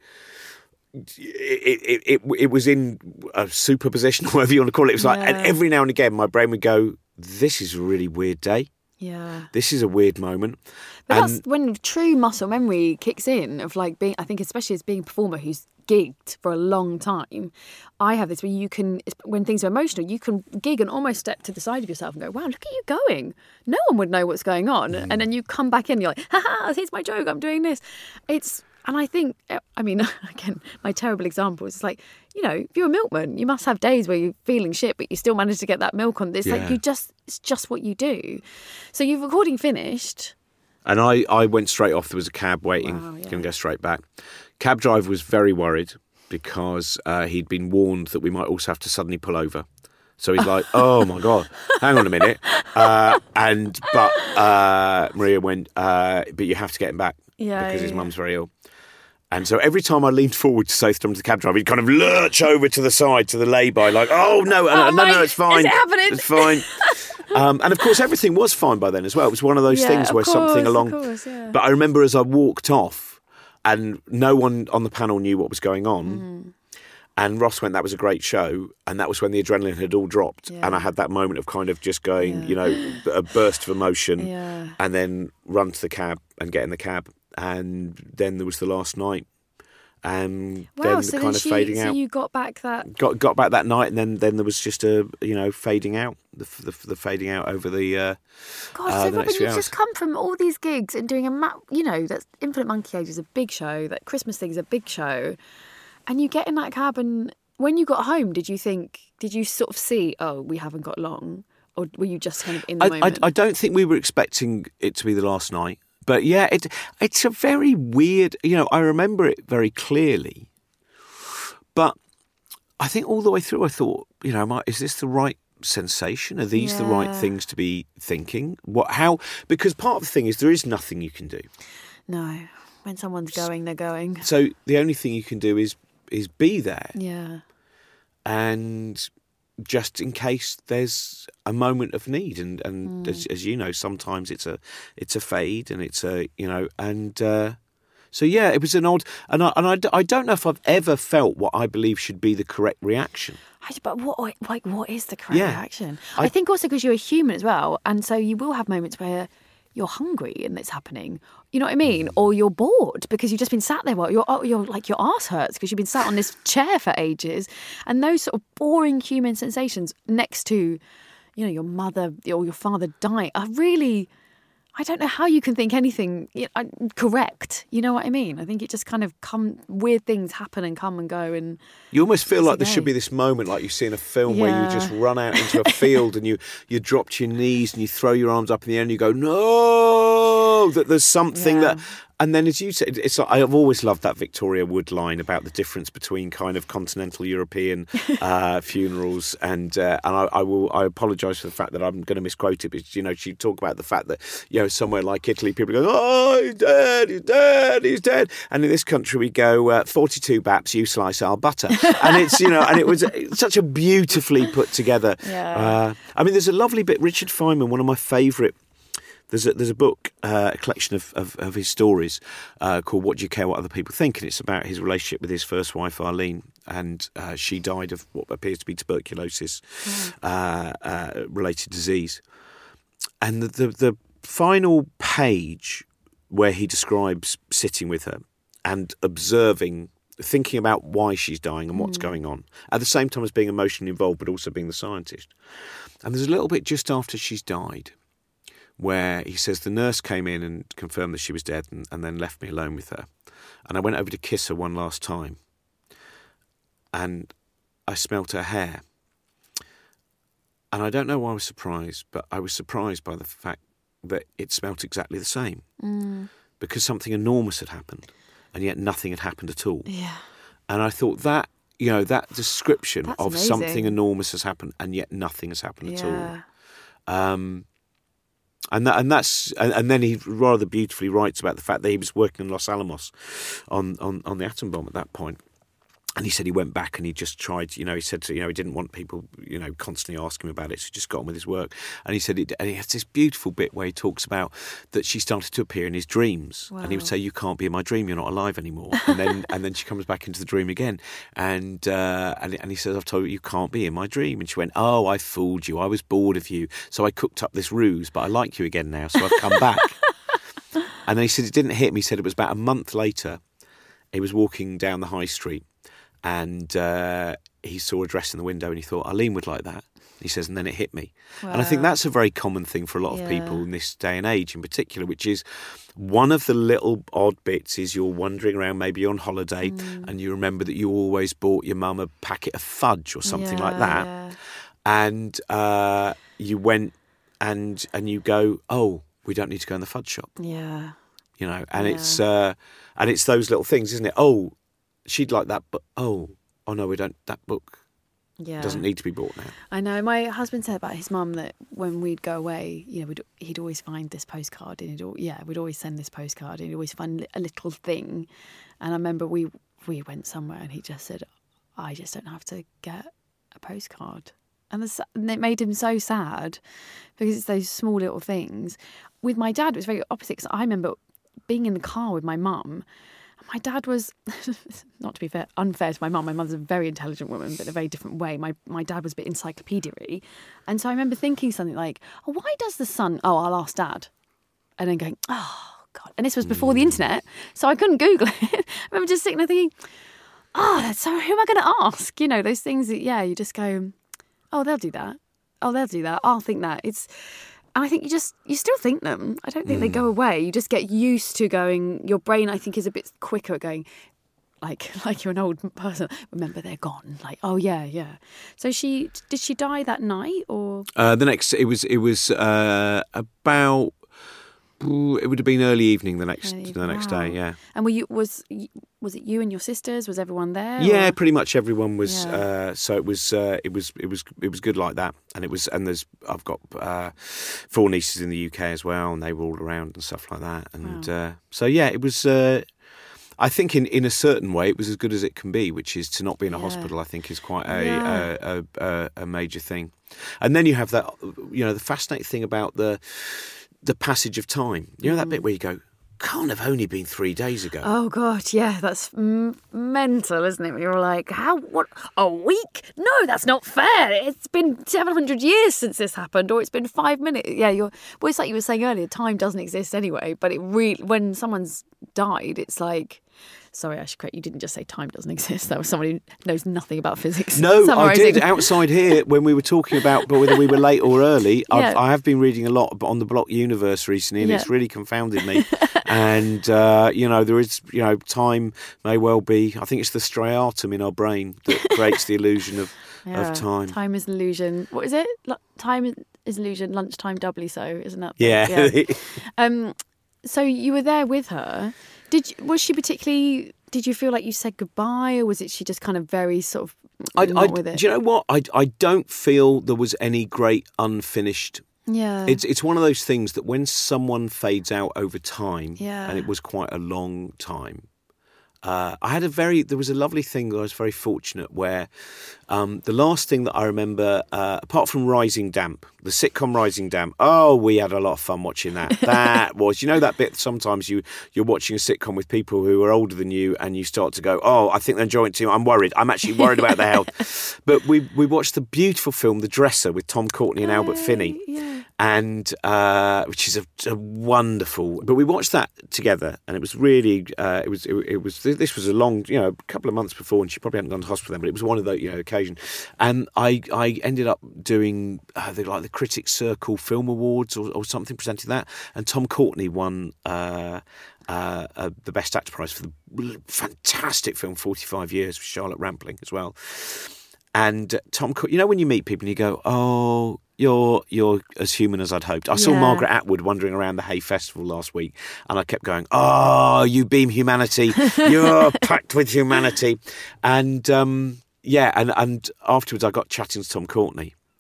S7: It was in a superposition, or whatever you want to call it. It was like, and every now and again, my brain would go, "This is a really weird day.
S5: Yeah,
S7: this is a weird moment."
S5: But that's when true muscle memory kicks in. Of like being, I think, especially as being a performer who's gigged for a long time, I have this where you can, when things are emotional, you can gig and almost step to the side of yourself and go, "Wow, look at you going! No one would know what's going on." And then you come back in, and you're like, "Ha ha! Here's my joke. I'm doing this." And I think, again, my terrible example is like, if you're a milkman, you must have days where you're feeling shit, but you still manage to get that milk on this. Yeah. Like it's just what you do. So your recording finished.
S7: And I went straight off. There was a cab waiting. Wow, Going to go straight back. Cab driver was very worried because he'd been warned that we might also have to suddenly pull over. So he's like, "Oh my God, hang on a minute." But Maria went, "But you have to get him back because his mum's very ill." And so every time I leaned forward to say something to the cab driver, he'd kind of lurch over to the side, to the lay-by, like, "Oh, no, no, it's fine.
S5: Is it happening?
S7: It's fine." And of course, everything was fine by then as well. It was one of those things where something along... But I remember as I walked off and no one on the panel knew what was going on, and Ross went, "That was a great show." And that was when the adrenaline had all dropped. Yeah. And I had that moment of kind of just going, a burst of emotion, and then run to the cab and get in the cab. And then there was the last night, and then the kind of fading out.
S5: So you got back that
S7: got back that night, and then there was just a fading out, the fading out over the.
S5: God, so Robin, you've just come from all these gigs and doing that Infinite Monkey Age is a big show, that Christmas thing is a big show, and you get in that cab, and when you got home, did you sort of see, oh, we haven't got long, or were you just kind of in the moment?
S7: I don't think we were expecting it to be the last night. But yeah, it's a very weird, I remember it very clearly. But I think all the way through I thought, is this the right sensation? Are these the right things to be thinking? Because part of the thing is there is nothing you can do.
S5: No. When someone's going, they're going.
S7: So the only thing you can do is be there.
S5: Yeah.
S7: And just in case there's a moment of need, and as you know, sometimes it's a fade, and it's a so yeah, it was an odd, and I don't know if I've ever felt what I believe should be the correct reaction.
S5: But what is the correct reaction? I think also because you're a human as well, and so you will have moments where you're hungry and it's happening. You know what I mean? Or you're bored because you've just been sat there while you're like your arse hurts because you've been sat on this chair for ages. And those sort of boring human sensations next to, your mother or your father dying are really, I don't know how you can think anything correct. You know what I mean? I think it just kind of weird things happen and come and go, and
S7: you almost feel like there should be this moment, like you see in a film, where you just run out into a field and you drop to your knees and you throw your arms up in the air and you go, "No!" That there's something that. And then, as you said, it's like, I've always loved that Victoria Wood line about the difference between kind of continental European funerals and I apologise for the fact that I'm going to misquote it, but she'd talk about the fact that somewhere like Italy, people go, "Oh, he's dead, he's dead, he's dead," and in this country we go, 42 baps, you slice our butter, and it's and it was such a beautifully put together. There's a lovely bit. Richard Feynman, one of my favourite. There's a book, a collection of his stories called "What Do You Care What Other People Think?" and it's about his relationship with his first wife, Arlene, and she died of what appears to be tuberculosis related disease. And the final page where he describes sitting with her and observing, thinking about why she's dying and what's going on, at the same time as being emotionally involved, but also being the scientist. And there's a little bit just after she's died, where he says the nurse came in and confirmed that she was dead and then left me alone with her. And I went over to kiss her one last time. And I smelt her hair. And I don't know why I was surprised, but I was surprised by the fact that it smelt exactly the same. Because something enormous had happened, and yet nothing had happened at all.
S5: Yeah.
S7: And I thought that, that description
S5: That's
S7: of
S5: amazing.
S7: something enormous has happened, and yet nothing has happened at all. And then he rather beautifully writes about the fact that he was working in Los Alamos on the atom bomb at that point. And he said he went back and he just tried, he said, he didn't want people, constantly asking him about it. So he just got on with his work. And he said, and he has this beautiful bit where he talks about that she started to appear in his dreams. Wow. And he would say, you can't be in my dream. You're not alive anymore. And then she comes back into the dream again. And he says, I've told you can't be in my dream. And she went, oh, I fooled you. I was bored of you. So I cooked up this ruse, but I like you again now. So I've come back. And then he said, it didn't hit me. He said it was about a month later. He was walking down the high street. And he saw a dress in the window and he thought, Eileen would like that. He says, and then it hit me. Wow. And I think that's a very common thing for a lot of people in this day and age in particular, which is one of the little odd bits is you're wandering around, maybe you're on holiday and you remember that you always bought your mum a packet of fudge or something like that. Yeah. And you went and you go, oh, we don't need to go in the fudge shop. Yeah. It's those little things, isn't it? Oh, she'd like that, but oh no, we don't. That book doesn't need to be bought now.
S5: I know. My husband said about his mum that when we'd go away, he'd always find this postcard, and we'd always send this postcard, and he'd always find a little thing. And I remember we went somewhere, and he just said, "I just don't have to get a postcard," and it made him so sad because it's those small little things. With my dad, it was very opposite because I remember being in the car with my mum. My dad was, not to be unfair to my mum. My mum's a very intelligent woman, but in a very different way. My dad was a bit encyclopedia-y. And so I remember thinking something like, oh, why does the sun... Oh, I'll ask Dad. And then going, oh, God. And this was before the internet, so I couldn't Google it. I remember just sitting there thinking, so who am I going to ask? Those things that, you just go, oh, they'll do that. Oh, they'll do that. I'll think that. And I think you still think them. I don't think they go away. You just get used to going, your brain, I think, is a bit quicker at going, like you're an old person. Remember, they're gone. Like, oh, yeah. So did she die that night or?
S7: It was about, it would have been early evening the next day, yeah.
S5: And was it you and your sisters? Was everyone there?
S7: Yeah, pretty much everyone was. Yeah. So it was good like that, and I've got 4 nieces in the UK as well, and they were all around and stuff like that, and it was. I think in a certain way it was as good as it can be, which is to not be in a hospital. I think is quite a major thing, and then you have that the fascinating thing about the passage of time. That bit where you go, can't have only been 3 days ago.
S5: Oh, God, yeah, that's mental, isn't it? When you're like, what, a week? No, that's not fair. It's been 700 years since this happened, or it's been 5 minutes. Yeah, it's like you were saying earlier, time doesn't exist anyway, but it really, when someone's died, it's like... Sorry, I should correct. You didn't just say time doesn't exist. That was somebody who knows nothing about physics.
S7: No, I did. Outside here, when we were talking about whether we were late or early, I have been reading a lot on the Block Universe recently, and it's really confounded me. And, there is, time may well be, I think it's the striatum in our brain that creates the illusion of time.
S5: Time is an illusion. What is it? Time is an illusion, lunchtime doubly so, isn't that?
S7: Yeah.
S5: So you were there with her. Did you feel like you said goodbye, or was it she just kind of very sort of not with it?
S7: Do you know what? I don't feel there was any great unfinished.
S5: Yeah.
S7: It's one of those things that when someone fades out over time, and it was quite a long time, there was a lovely thing that I was very fortunate where the last thing that I remember, apart from Rising Damp, the sitcom Rising Damp, we had a lot of fun watching that. That was, that bit sometimes you're watching a sitcom with people who are older than you and you start to go, I think they're enjoying it too. I'm worried. I'm actually worried about their health. But we watched the beautiful film The Dresser with Tom Courtenay and Albert Finney. Yeah. And which is a wonderful. But we watched that together, and it was really This was a long, a couple of months before, and she probably hadn't gone to hospital then. But it was one of those, occasion. And I ended up doing the Critics Circle Film Awards or something, presenting that, and Tom Courtenay won the Best Actor prize for the fantastic film 45 Years with Charlotte Rampling as well. And Tom, when you meet people and you go, oh, you're as human as I'd hoped. I saw Margaret Atwood wandering around the Hay Festival last week, and I kept going, oh, you beam humanity. You're packed with humanity. And, and afterwards I got chatting to Tom Courtenay.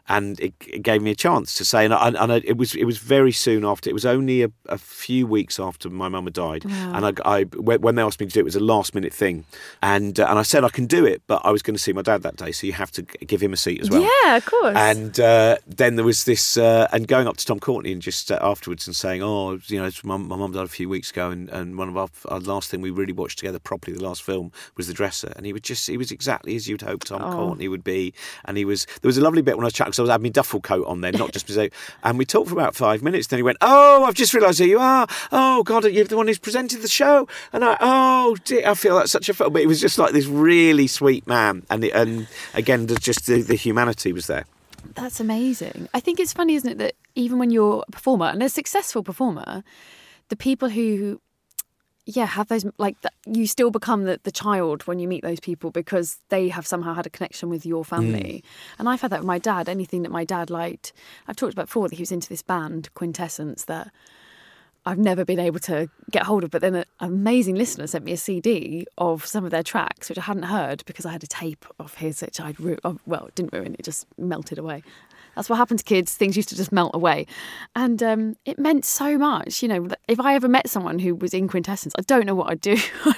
S7: And it gave me a chance to say, and it was very soon after. It was only a few weeks after my mum had died, and when they asked me to do it, it was a last minute thing, and I said I can do it, but I was going to see my dad that day, so you have to give him a seat as well.
S5: Yeah, of course.
S7: And then there was this, and going up to Tom Courtenay and just afterwards and saying, my mum died a few weeks ago, and one of our last thing we really watched together properly, the last film, was The Dresser, and he was exactly as you'd hope Tom Courtenay would be, and there was a lovely bit when I was chatting, because I had my duffel coat on then, not just music. And we talked for about 5 minutes. Then he went, "Oh, I've just realised who you are. Oh God, you're the one who's presented the show." And I feel that's such a fun. But it was just like this really sweet man. And again, just the humanity was there.
S5: That's amazing. I think it's funny, isn't it, that even when you're a performer and a successful performer, the people who have those, you still become the child when you meet those people, because they have somehow had a connection with your family. And I've had that with my dad. Anything that my dad liked, I've talked about before, that he was into this band, Quintessence, that I've never been able to get hold of. But then an amazing listener sent me a CD of some of their tracks, which I hadn't heard because I had a tape of his, which it didn't ruin, it just melted away. That's what happened to kids. Things used to just melt away. And it meant so much. If I ever met someone who was in Quintessence, I don't know what I'd do.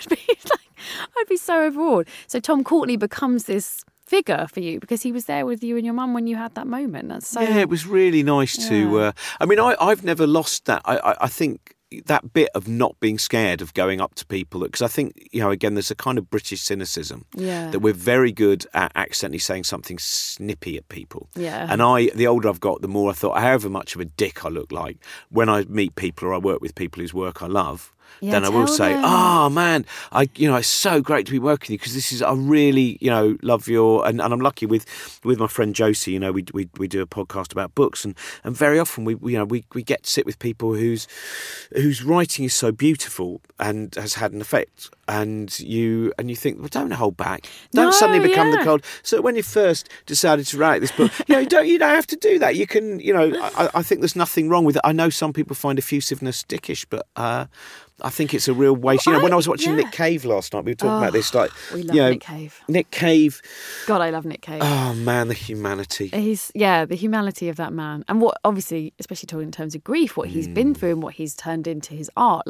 S5: I'd be so overawed. So Tom Courtenay becomes this figure for you because he was there with you and your mum when you had that moment. That's so...
S7: Yeah, it was really nice to... I've never lost that. I think that bit of not being scared of going up to people, because I think, again, there's a kind of British cynicism that we're very good at accidentally saying something snippy at people. Yeah. And the older I've got, the more I thought, however much of a dick I look like, when I meet people or I work with people whose work I love, then I will say, man, it's so great to be working with you, because I really, love your, and I'm lucky with my friend Josie, we do a podcast about books, and very often we get to sit with people whose writing is so beautiful and has had an effect, and you think, well, don't hold back, don't suddenly become the cold. So when you first decided to write this book, you don't have to do that. You can, I think there's nothing wrong with it. I know some people find effusiveness dickish, but I think it's a real waste. When I was watching Nick Cave last night, we were talking about this. We love
S5: Nick Cave.
S7: Nick Cave.
S5: God, I love Nick Cave.
S7: Oh man, the humanity.
S5: The humanity of that man, and what, obviously, especially talking in terms of grief, what he's been through and what he's turned into his art.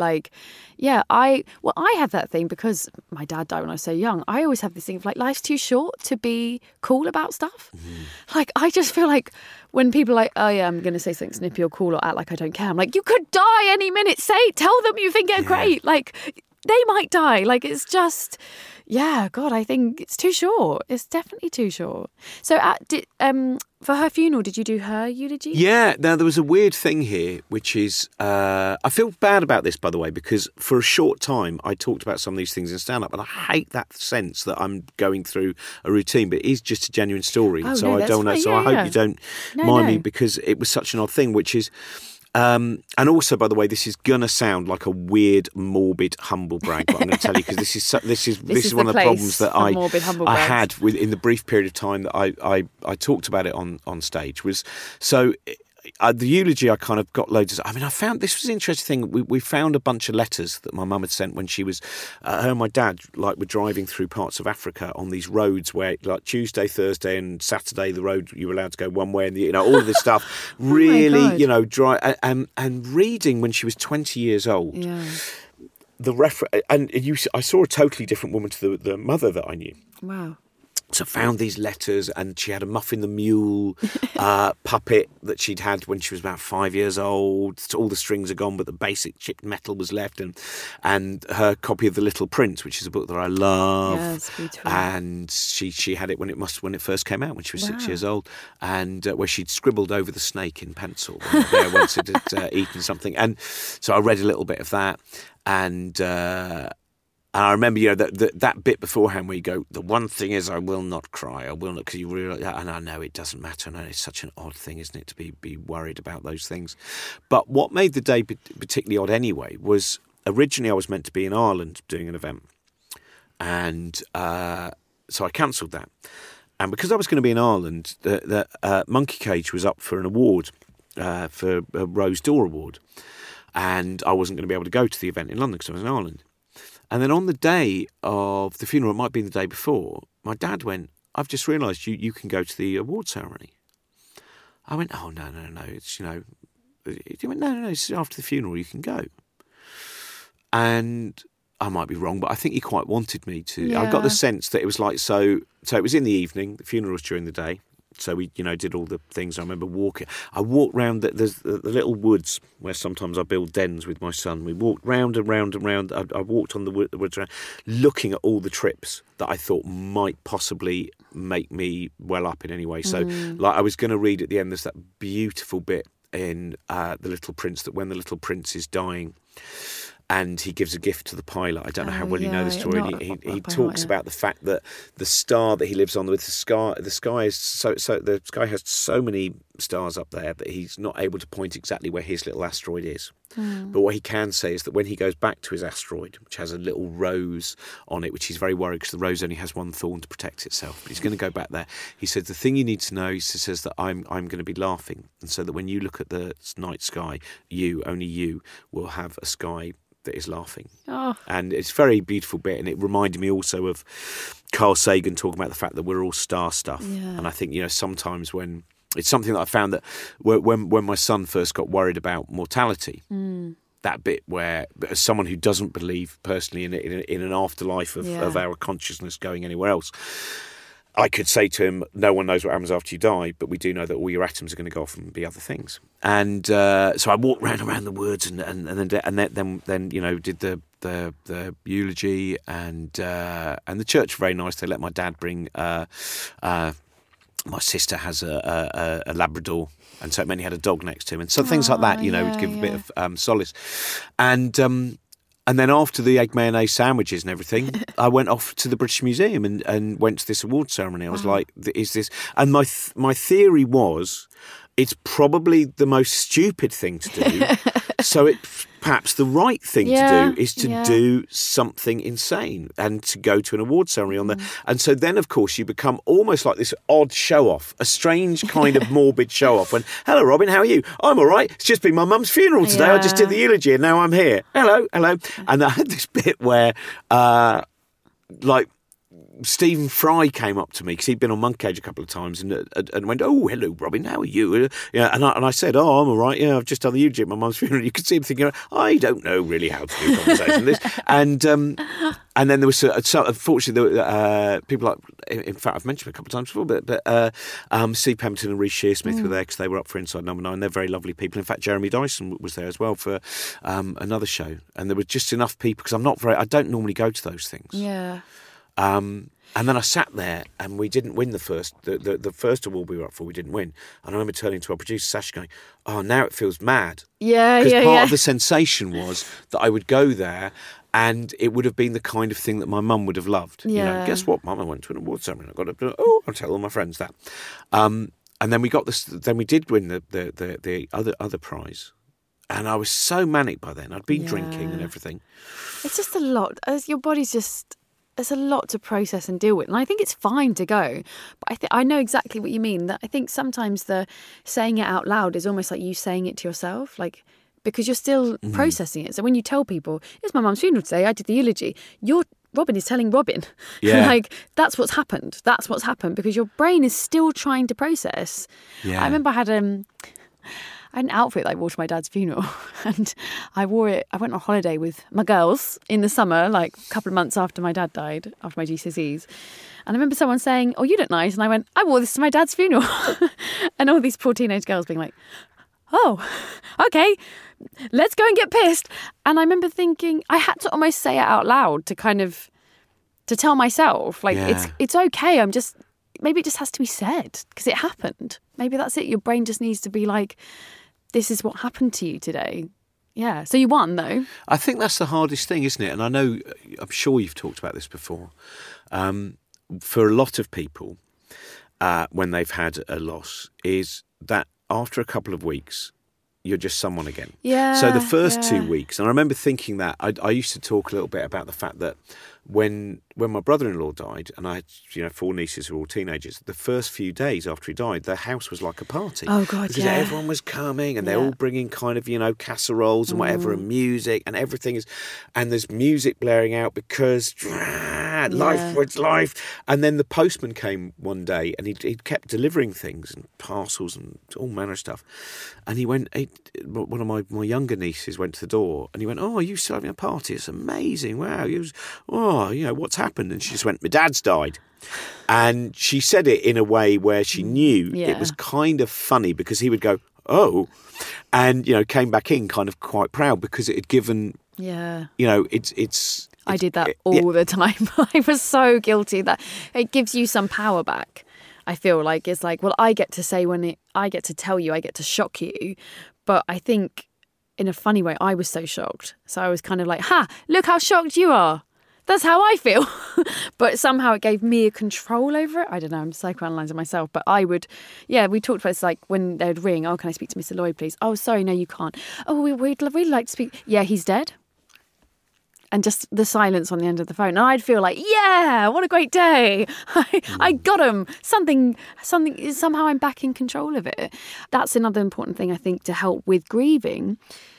S5: I have that thing because my dad died when I was so young. I always have this thing of life's too short to be cool about stuff. I just feel like when people are like, oh yeah, I'm going to say something snippy or cool or act like I don't care, I'm like, you could die any minute. Tell them you think they're great. They might die. It's just, God, I think it's too short. It's definitely too short. So for her funeral, did you do her eulogy? Yeah.
S7: Now, there was a weird thing here, which is, I feel bad about this, by the way, because for a short time, I talked about some of these things in stand-up, and I hate that sense that I'm going through a routine, but it is just a genuine story. I don't know. So I hope you don't mind me, because it was such an odd thing, which is... and also, by the way, this is gonna sound like a weird, morbid humble brag, but I'm going to tell you, because this is one of the problems that I had in the brief period of time that I talked about it on stage. Was so. The eulogy, I kind of got loads of... I found... This was an interesting thing. We found a bunch of letters that my mum had sent when she was... her and my dad, were driving through parts of Africa on these roads where, Tuesday, Thursday and Saturday, the road, you were allowed to go one way, and, all of this stuff. Really, dry... And reading when she was 20 years old... Yeah. I saw a totally different woman to the mother that I knew.
S5: Wow.
S7: So I found these letters, and she had a Muffin the Mule puppet that she'd had when she was about 5 years old. All the strings are gone, but the basic chipped metal was left, and her copy of The Little Prince, which is a book that I love.
S5: Yeah, it's beautiful.
S7: And she had it when it first came out, when she was 6 years old, and where she'd scribbled over the snake in pencil once it had eaten something. And so I read a little bit of that, and I remember, that bit beforehand where you go, the one thing is I will not cry. I will not, because you realise, and I know it doesn't matter. I know it's such an odd thing, isn't it, to be worried about those things. But what made the day particularly odd anyway was, originally I was meant to be in Ireland doing an event. And so I cancelled that. And because I was going to be in Ireland, the Monkey Cage was up for an award, for a Rose d'Or Award. And I wasn't going to be able to go to the event in London because I was in Ireland. And then on the day of the funeral, it might be the day before, my dad went, I've just realised you can go to the award ceremony. I went, oh, no, it's, he went, no, it's after the funeral, you can go. And I might be wrong, but I think he quite wanted me to.
S5: Yeah.
S7: I got the sense that it was like, so it was in the evening, the funeral was during the day. So we, did all the things. I remember walking. I walked round the little woods where sometimes I build dens with my son. We walked round and round and round. I walked on the woods around, looking at all the trips that I thought might possibly make me well up in any way. So, like, I was going to read at the end, there's that beautiful bit in The Little Prince, that when the little prince is dying, and he gives a gift to the pilot. I don't know how well you know the story. He talks about the fact that the star that he lives on, with the sky is so the sky has so many stars up there that he's not able to point exactly where his little asteroid is. But what he can say is that when he goes back to his asteroid, which has a little rose on it, which he's very worried because the rose only has one thorn to protect itself, but he's going to go back there. He said, the thing you need to know, he says that I'm going to be laughing, and so that when you look at the night sky, only you will have a sky that is laughing. Oh. And it's a very beautiful bit, and it reminded me also of Carl Sagan talking about the fact that we're all star stuff. Yeah. And I think, sometimes when it's something that I found that when my son first got worried about mortality, that bit where, as someone who doesn't believe personally in an afterlife of our consciousness going anywhere else, I could say to him, no one knows what happens after you die, but we do know that all your atoms are going to go off and be other things. And so I walked around the woods and then did the eulogy, and the church were very nice. They let my dad bring my sister has a Labrador, and so it meant he had a dog next to him, and some things like that, to give a bit of solace. And then after the egg mayonnaise sandwiches and everything, I went off to the British Museum and went to this award ceremony. I was like, is this... And my theory was, it's probably the most stupid thing to do. So perhaps the right thing to do is to do something insane and to go to an award ceremony on there. And so then, of course, you become almost like this odd show-off, a strange kind of morbid show-off. When, hello, Robin, how are you? I'm all right. It's just been my mum's funeral today. I just did the eulogy and now I'm here. Hello. And I had this bit where, Stephen Fry came up to me because he'd been on Monkey Cage a couple of times and went, oh, hello, Robin, how are you? And I said, oh, I'm all right. Yeah, I've just done the eulogy at my mum's funeral. You could see him thinking, I don't know really how to do a conversation like this. And then there was, unfortunately, people like, in fact, I've mentioned it a couple of times before, but Steve Pemberton and Reece Shearsmith were there because they were up for Inside Number 9. They're very lovely people. In fact, Jeremy Dyson was there as well for another show. And there were just enough people because I don't normally go to those things. Yeah. And then I sat there and we didn't win the first award we were up for, we didn't win. And I remember turning to our producer, Sasha, going, oh, now it feels mad. Because part of the sensation was that I would go there and it would have been the kind of thing that my mum would have loved. Yeah. Guess what, Mum? I went to an award ceremony. I'll tell all my friends that. And then we got this. Then we did win the other prize. And I was so manic by then. I'd been drinking and everything.
S5: It's just a lot. Your body's just... There's a lot to process and deal with. And I think it's fine to go. But I know exactly what you mean. That I think sometimes the saying it out loud is almost like you saying it to yourself, because you're still processing it. So when you tell people, it's my mum's funeral today, I did the eulogy, Robin is telling Robin. Yeah. That's what's happened. That's what's happened because your brain is still trying to process. Yeah. I remember I had an outfit that I wore to my dad's funeral, and I wore it. I went on holiday with my girls in the summer, a couple of months after my dad died, after my GCSEs. And I remember someone saying, oh, you look nice. And I went, I wore this to my dad's funeral. And all these poor teenage girls being like, oh, okay, let's go and get pissed. And I remember thinking, I had to almost say it out loud to to tell myself, it's okay. Maybe it just has to be said because it happened. Maybe that's it. Your brain just needs to be like, this is what happened to you today. Yeah. So you won, though.
S7: I think that's the hardest thing, isn't it? And I'm sure you've talked about this before. For a lot of people, when they've had a loss, is that after a couple of weeks, you're just someone again. Yeah. So the first 2 weeks, and I remember thinking that, I used to talk a little bit about the fact that when my brother-in-law died, and I had 4 nieces who were all teenagers, the first few days after he died, the house was like a party.
S5: Oh, God,
S7: because everyone was coming, and they're all bringing kind of, casseroles and whatever, and music, and everything is... And there's music blaring out because... mad.
S5: Yeah.
S7: Life for its life. And then the postman came one day, and he'd kept delivering things and parcels and all manner of stuff. And he went, one of my younger nieces went to the door, and he went, "Oh, are you still having a party? It's amazing. Wow. What's happened?" And she just went, "My dad's died." And she said it in a way where she knew it was kind of funny, because he would go, "Oh," and, came back in kind of quite proud, because it had given, it's
S5: I did that all the time. I was so guilty. That it gives you some power back. I feel like it's like, well, I get to say I get to tell you, I get to shock you. But I think in a funny way, I was so shocked. So I was kind of like, "Ha, look how shocked you are. That's how I feel." But somehow it gave me a control over it. I don't know, I'm psychoanalyzing myself. But I would, we talked about this, like when they'd ring, "Oh, can I speak to Mr. Lloyd, please?" "Oh, sorry, no, you can't." "Oh, we'd really like to speak." "Yeah, he's dead." And just the silence on the end of the phone. And I'd feel like, yeah, what a great day. I got him. Something, somehow I'm back in control of it. That's another important thing, I think, to help with grieving.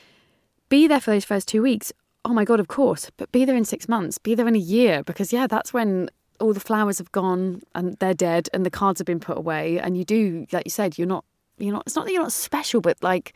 S5: Be there for those first 2 weeks. Oh my God, of course. But be there in 6 months. Be there in a year. Because, that's when all the flowers have gone and they're dead and the cards have been put away. And you do, like you said, it's not that you're not special, but like,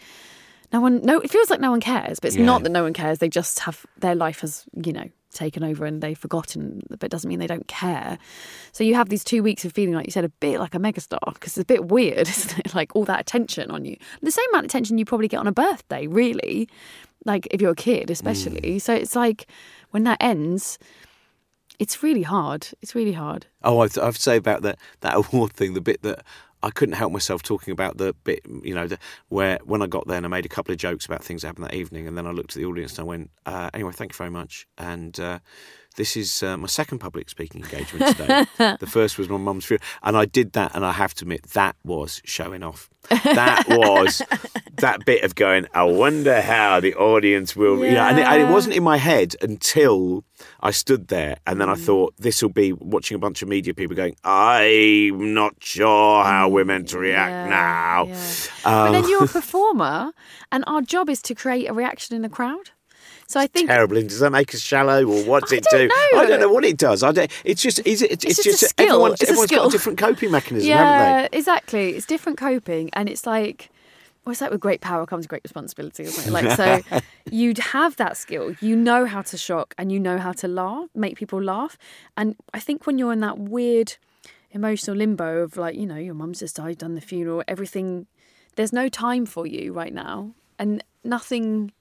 S5: it feels like no one cares, but it's not that no one cares. They just have, their life has, taken over and they've forgotten, but it doesn't mean they don't care. So you have these 2 weeks of feeling, like you said, a bit like a megastar, because it's a bit weird, isn't it? Like all that attention on you. The same amount of attention you probably get on a birthday, really, like if you're a kid, especially. So it's like when that ends, it's really hard. It's really hard.
S7: Oh, I've say about that award thing, the bit that I couldn't help myself talking about, the bit, where when I got there and I made a couple of jokes about things that happened that evening, and then I looked at the audience and I went, "Anyway, thank you very much. And this is my second public speaking engagement today. The first was my mum's funeral." And I did that, and I have to admit, that was showing off. That was that bit of going, "I wonder how the audience will," and it wasn't in my head until I stood there, and then I thought, this will be watching a bunch of media people going, "I'm not sure how we're meant to react now."
S5: Yeah. But then you're a performer, and our job is to create a reaction in the crowd. So I think
S7: terrible. And does that make us shallow, or what does it do?
S5: know.
S7: I don't know what it does. It's just
S5: just a skill.
S7: Everyone's got a different coping mechanism, haven't
S5: yeah, exactly. It's different coping, and it's like, it's like with great power comes great responsibility, isn't it? Like, so you'd have that skill. You know how to shock, and you know how to laugh, make people laugh. And I think when you're in that weird emotional limbo of like, your mum's just died, done the funeral, everything, there's no time for you right now, and nothing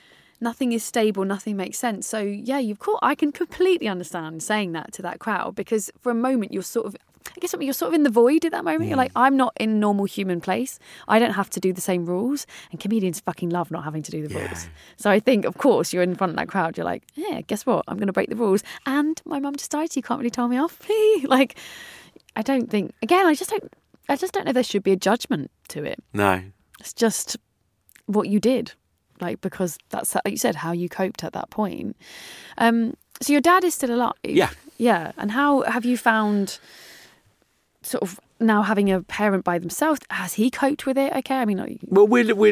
S5: is stable, nothing makes sense. So I can completely understand saying that to that crowd, because for a moment you're sort of in the void at that moment. You're like, I'm not in a normal human place. I don't have to do the same rules. And comedians fucking love not having to do the rules. So I think, of course, you're in front of that crowd. You're like, yeah, guess what? I'm going to break the rules. And my mum just died, so you can't really tell me off. Like, I don't think, again, I just don't know there should be a judgment to it.
S7: No.
S5: It's just what you did. Like, because that's, like you said, how you coped at that point. So your dad is still alive?
S7: Yeah.
S5: Yeah. And how have you found sort of now having a parent by themselves? Has he coped with it? Okay. I mean,
S7: well,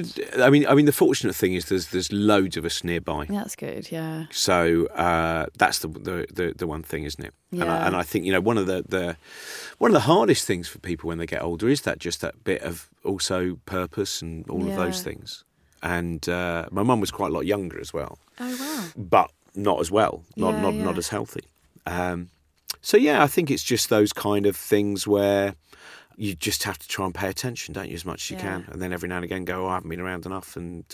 S7: the fortunate thing is there's loads of us nearby.
S5: That's good. Yeah.
S7: So that's the one thing, isn't it?
S5: Yeah.
S7: And I think one of the hardest things for people when they get older is that bit of also purpose and all of those things. And my mum was quite a lot younger as well.
S5: Oh, wow.
S7: But not as well, not as healthy. So, I think it's just those kind of things where you just have to try and pay attention, don't you, as much as you can. And then every now and again go, I haven't been around enough. And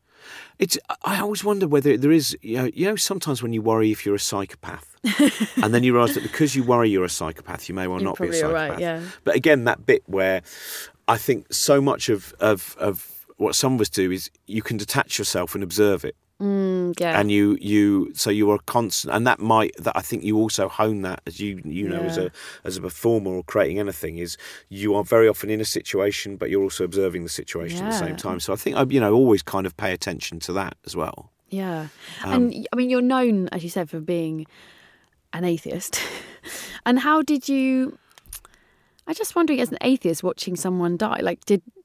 S7: I always wonder whether there is, sometimes when you worry if you're a psychopath, and then you realise that because you worry you're a psychopath, you may well not be a psychopath. Right, yeah. But again, that bit where I think so much of what some of us do is you can detach yourself and observe it. And so you are constant, and that I think you also hone that as as a performer or creating anything, is you are very often in a situation, but you're also observing the situation at the same time. So I think I always kind of pay attention to that as well.
S5: Yeah, and I mean you're known, as you said, for being an atheist. And how did you? I just wondering, as an atheist watching someone die, like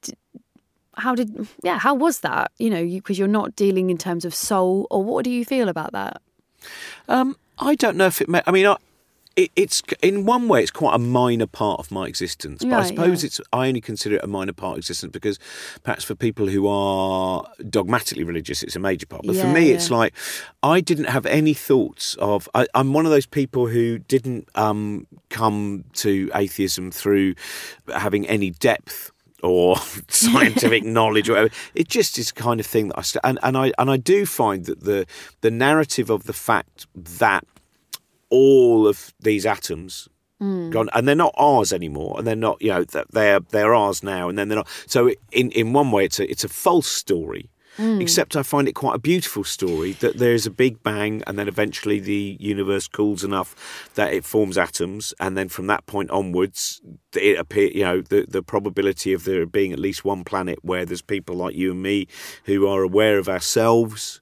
S5: how was that? Because you're not dealing in terms of soul, or what do you feel about that?
S7: I don't know if it. it's in one way it's quite a minor part of my existence, but I
S5: Right,
S7: suppose I only consider it a minor part of existence because perhaps for people who are dogmatically religious it's a major part, but for me it's like I didn't have any thoughts of I'm one of those people who didn't come to atheism through having any depth or scientific knowledge or whatever. It just is the kind of thing that I do find that the narrative of the fact that all of these atoms gone, and they're not ours anymore, and they're not, they're ours now, and then they're not. So in one way, it's a false story. Except I find it quite a beautiful story that there's a big bang, and then eventually the universe cools enough that it forms atoms, and then from that point onwards, it appears, the probability of there being at least one planet where there's people like you and me who are aware of ourselves.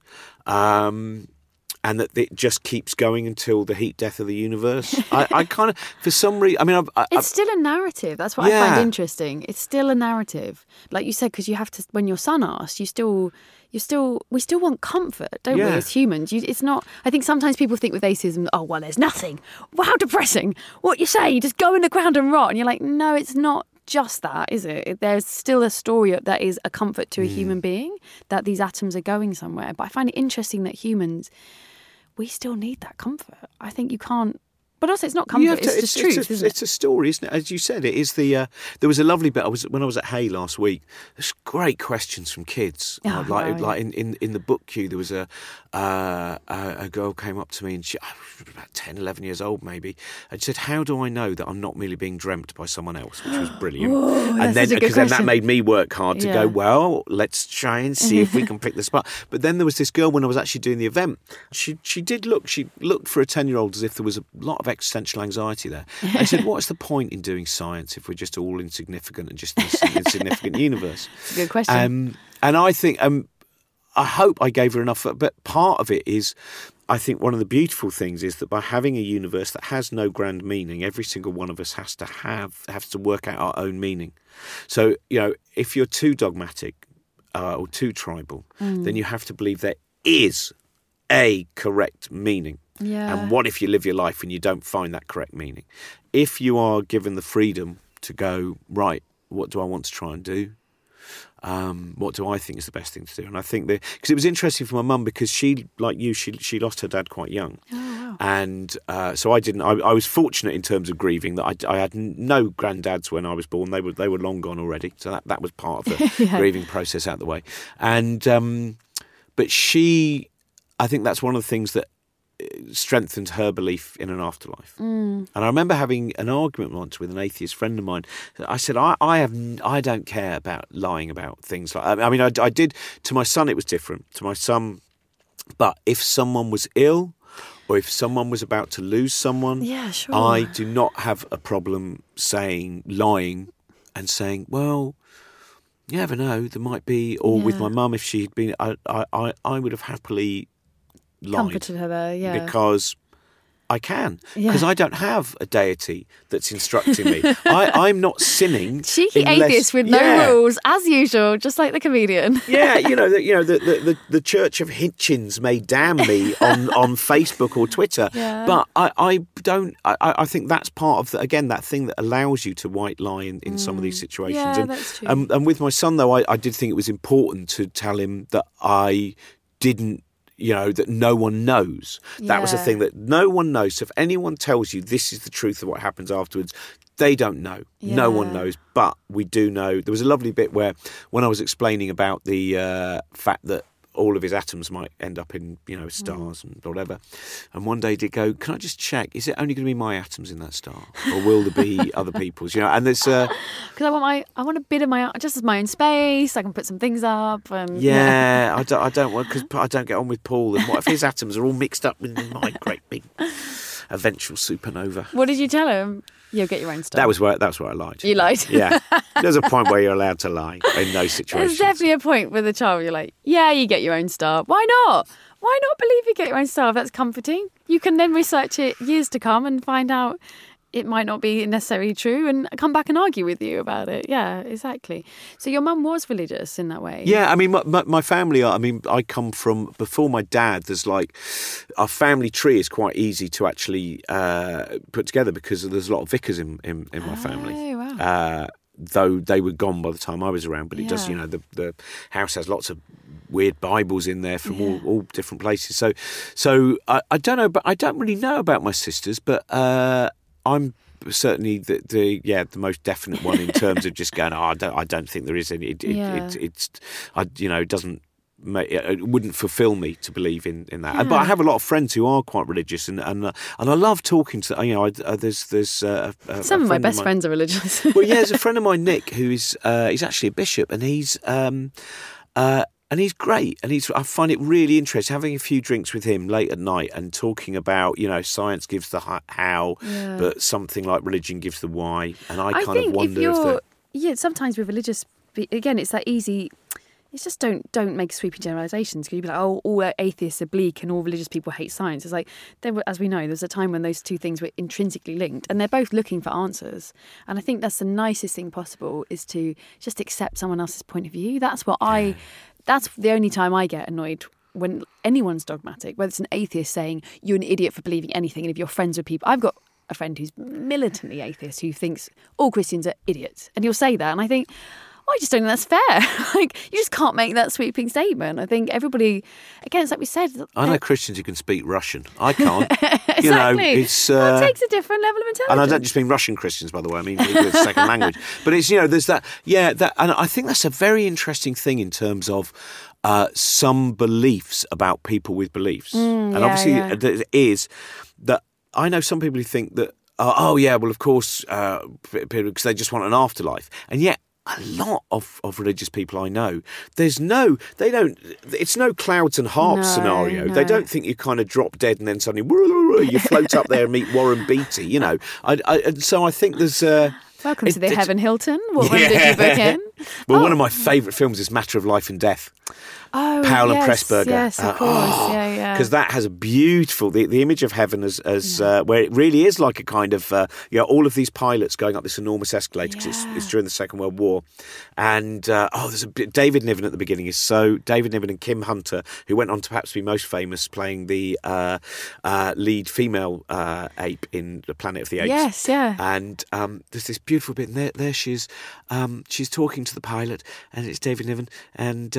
S7: And that it just keeps going until the heat death of the universe. I kind of, for some reason,
S5: it's still a narrative. That's what I find interesting. It's still a narrative, like you said, because you have to. When your son asks, we still want comfort, don't we? As humans, it's not. I think sometimes people think with atheism, oh well, there's nothing. Well, how depressing! What you say? You just go in the ground and rot, and you're like, no, it's not just that, is it? There's still a story that is a comfort to a human being, that these atoms are going somewhere. But I find it interesting that humans, we still need that comfort. I think you can't. But also, it's not comfort. It's just truth, isn't it?
S7: It's a story, isn't it? As you said, it is the. There was a lovely bit. When I was at Hay last week. There's great questions from kids. Like in the book queue, there was a girl came up to me and she was about 10, 11 years old maybe, and she said, "How do I know that I'm not merely being dreamt by someone else?" Which was brilliant.
S5: Whoa,
S7: and then because then that made me work hard to go, well, let's try and see if we can pick this apart. But then there was this girl when I was actually doing the event. She looked for a 10-year-old as if there was a lot of existential anxiety there. I said, what's the point in doing science if we're just all insignificant and just this insignificant universe?
S5: It's a good question.
S7: And I think, I hope I gave her enough, but part of it is, I think one of the beautiful things is that by having a universe that has no grand meaning, every single one of us has to work out our own meaning. So, if you're too dogmatic or too tribal, then you have to believe there is a correct meaning.
S5: Yeah.
S7: And what if you live your life and you don't find that correct meaning? If you are given the freedom to go, right, what do I want to try and do? What do I think is the best thing to do? And I think because it was interesting for my mum, because she, like you, she lost her dad quite young.
S5: Oh, wow.
S7: And so I didn't. I was fortunate in terms of grieving that I had no granddads when I was born. They were long gone already. So that was part of the grieving process out the way. And but she, I think that's one of the things that strengthened her belief in an afterlife. And I remember having an argument once with an atheist friend of mine. I said, I don't care about lying about things like that. I mean, I did to my son. It was different to my son. But if someone was ill, or if someone was about to lose someone,
S5: sure.
S7: I do not have a problem lying and saying, well, you never know, there might be. Or with my mum, if she'd been, I would have happily lied.
S5: Comforted her there,
S7: because I can. Because I don't have a deity that's instructing me. I'm not sinning.
S5: Cheeky atheist with no rules, as usual, just like the comedian.
S7: The Church of Hitchens may damn me on Facebook or Twitter, but I don't. I think that's part of that thing that allows you to white lie in some of these situations.
S5: Yeah, that's true.
S7: And with my son, though, I did think it was important to tell him that I didn't. That no one knows. That was the thing, that no one knows. So if anyone tells you this is the truth of what happens afterwards, they don't know. Yeah. No one knows. But we do know. There was a lovely bit where when I was explaining about the fact that all of his atoms might end up in, stars and whatever. And one day he did go, can I just check, is it only going to be my atoms in that star? Or will there be other people's? And there's... Because
S5: I want a bit of just as my own space. I can put some things up. And,
S7: I don't want, because I don't get on with Paul. And what if his atoms are all mixed up with my great big eventual supernova?
S5: What did you tell him? You'll get your own stuff.
S7: That's where I lied.
S5: You lied?
S7: Yeah. There's a point where you're allowed to lie in those situations.
S5: There's definitely a point with a child where you're like, yeah, you get your own star. Why not? Why not believe you get your own star if that's comforting? You can then research it years to come and find out it might not be necessarily true and come back and argue with you about it. Yeah, exactly. So your mum was religious in that way?
S7: Yeah, I mean, my family, I come from, before my dad, there's like, our family tree is quite easy to actually put together because there's a lot of vicars in my family.
S5: Oh, wow.
S7: Though they were gone by the time I was around, but it does, the house has lots of weird Bibles in there from all different places. So I don't know, but I don't really know about my sisters, but I'm certainly the most definite one in terms of just going, I don't think there is any. It doesn't. It wouldn't fulfil me to believe in that. Yeah. But I have a lot of friends who are quite religious, and I love talking to. There's
S5: some of my best friends are religious.
S7: Well, yeah, there's a friend of mine, Nick, who is he's actually a bishop, and he's great, and I find it really interesting having a few drinks with him late at night and talking about, science gives the how, but something like religion gives the why, and I kind of wonder
S5: sometimes with religious, again, it's that easy. It's just don't make sweeping generalisations, because you'd be like, oh, all atheists are bleak and all religious people hate science. It's like, as we know, there's a time when those two things were intrinsically linked, and they're both looking for answers. And I think that's the nicest thing possible, is to just accept someone else's point of view. That's the only time I get annoyed, when anyone's dogmatic, whether it's an atheist saying you're an idiot for believing anything, and if you're friends with people, I've got a friend who's militantly atheist who thinks all Christians are idiots, and he'll say that, and I think, I just don't think that's fair. Like, you just can't make that sweeping statement. I think everybody, again, it's like we said.
S7: I know Christians who can speak Russian. I can't.
S5: Exactly. That takes a different level of intelligence.
S7: And I don't just mean Russian Christians, by the way. I mean English second language. But it's, there's that, and I think that's a very interesting thing in terms of some beliefs about people with beliefs. Obviously, it is that I know some people who think that, of course, because they just want an afterlife. And yet, a lot of religious people I know, it's no clouds and harps scenario.
S5: No.
S7: They don't think you kind of drop dead and then suddenly you float up there and meet Warren Beatty, so I think there's...
S5: Welcome to the Heaven Hilton. What one did you book in?
S7: Well, one of my favourite films is Matter of Life and Death.
S5: Oh,
S7: Powell and Pressburger.
S5: Yes, of course.
S7: Because that has a beautiful, the image of heaven as where it really is like a kind of, all of these pilots going up this enormous escalator, because it's during the Second World War. And, there's David Niven at the beginning David Niven and Kim Hunter, who went on to perhaps be most famous playing the lead female ape in The Planet of the Apes.
S5: Yes, yeah.
S7: And there's this beautiful bit, and there she's talking to the pilot, and it's David Niven, and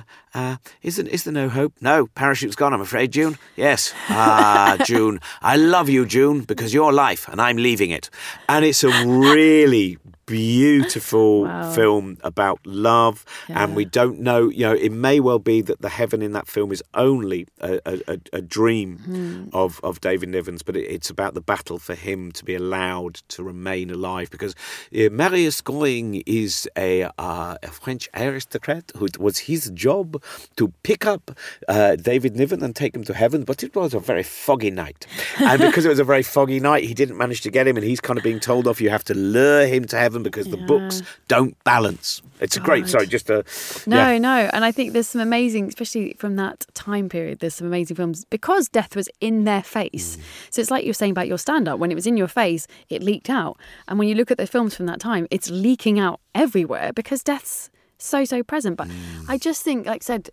S7: is there no hope? No, parachute's gone, I'm afraid, June. Yes. June. I love you, June, because you're life and I'm leaving it. And it's a really beautiful film about love, and we don't know, it may well be that the heaven in that film is only a dream of David Niven's, but it's about the battle for him to be allowed to remain alive, because Marius Going is a French aristocrat who it was his job to pick up David Niven and take him to heaven, but it was a very foggy night, and because it was a very foggy night, he didn't manage to get him, and he's kind of being told off, you have to lure him to heaven because the books don't balance. It's a great,
S5: No, and I think there's some amazing, especially from that time period, there's some amazing films, because death was in their face. So it's like you were saying about your stand-up, when it was in your face, it leaked out. And when you look at the films from that time, it's leaking out everywhere because death's so present. But I just think, like I said,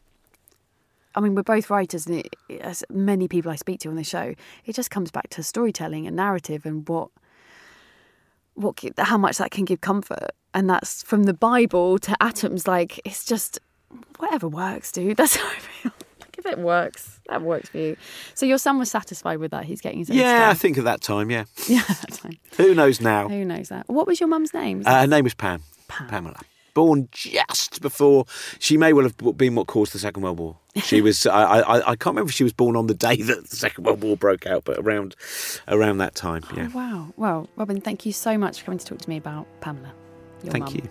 S5: I mean, we're both writers, and as many people I speak to on the show, it just comes back to storytelling and narrative and how much that can give comfort. And that's from the Bible to atoms. Like, it's just whatever works, dude. That's how I feel. Like, if it works, that works for you. So your son was satisfied with that? He's getting his own stuff.
S7: I think at that time, yeah.
S5: Yeah, at that time.
S7: Who knows now?
S5: Who knows that? What was your mum's name?
S7: Her name was Pamela. Born just before, she may well have been what caused the Second World War. She was, I can't remember if she was born on the day that the Second World War broke out, but around that time, yeah.
S5: Oh, wow. Well, Robin, thank you so much for coming to talk to me about Pamela, your mum.
S7: Thank you.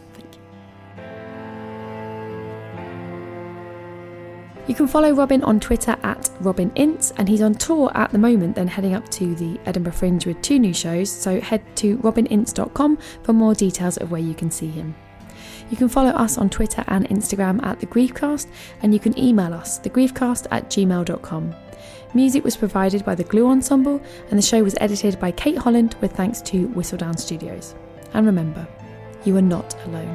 S8: You can follow Robin on Twitter at Robin Ince, and he's on tour at the moment, then heading up to the Edinburgh Fringe with 2 new shows, so head to robinince.com for more details of where you can see him. You can follow us on Twitter and Instagram at The Griefcast, and you can email us, thegriefcast@gmail.com. Music was provided by the Glue Ensemble, and the show was edited by Kate Holland with thanks to Whistledown Studios. And remember, you are not alone.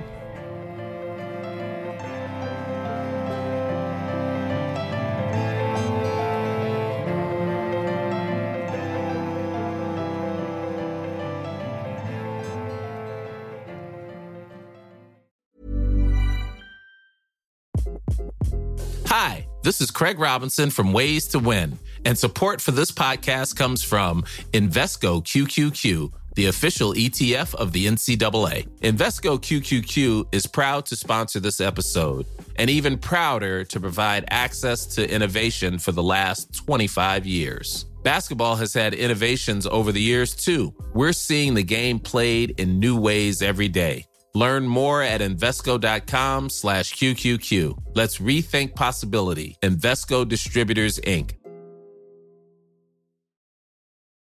S6: Hi, this is Craig Robinson from Ways to Win, and support for this podcast comes from Invesco QQQ, the official ETF of the NCAA. Invesco QQQ is proud to sponsor this episode, and even prouder to provide access to innovation for the last 25 years. Basketball has had innovations over the years, too. We're seeing the game played in new ways every day. Learn more at Invesco.com/QQQ. Let's rethink possibility. Invesco Distributors, Inc.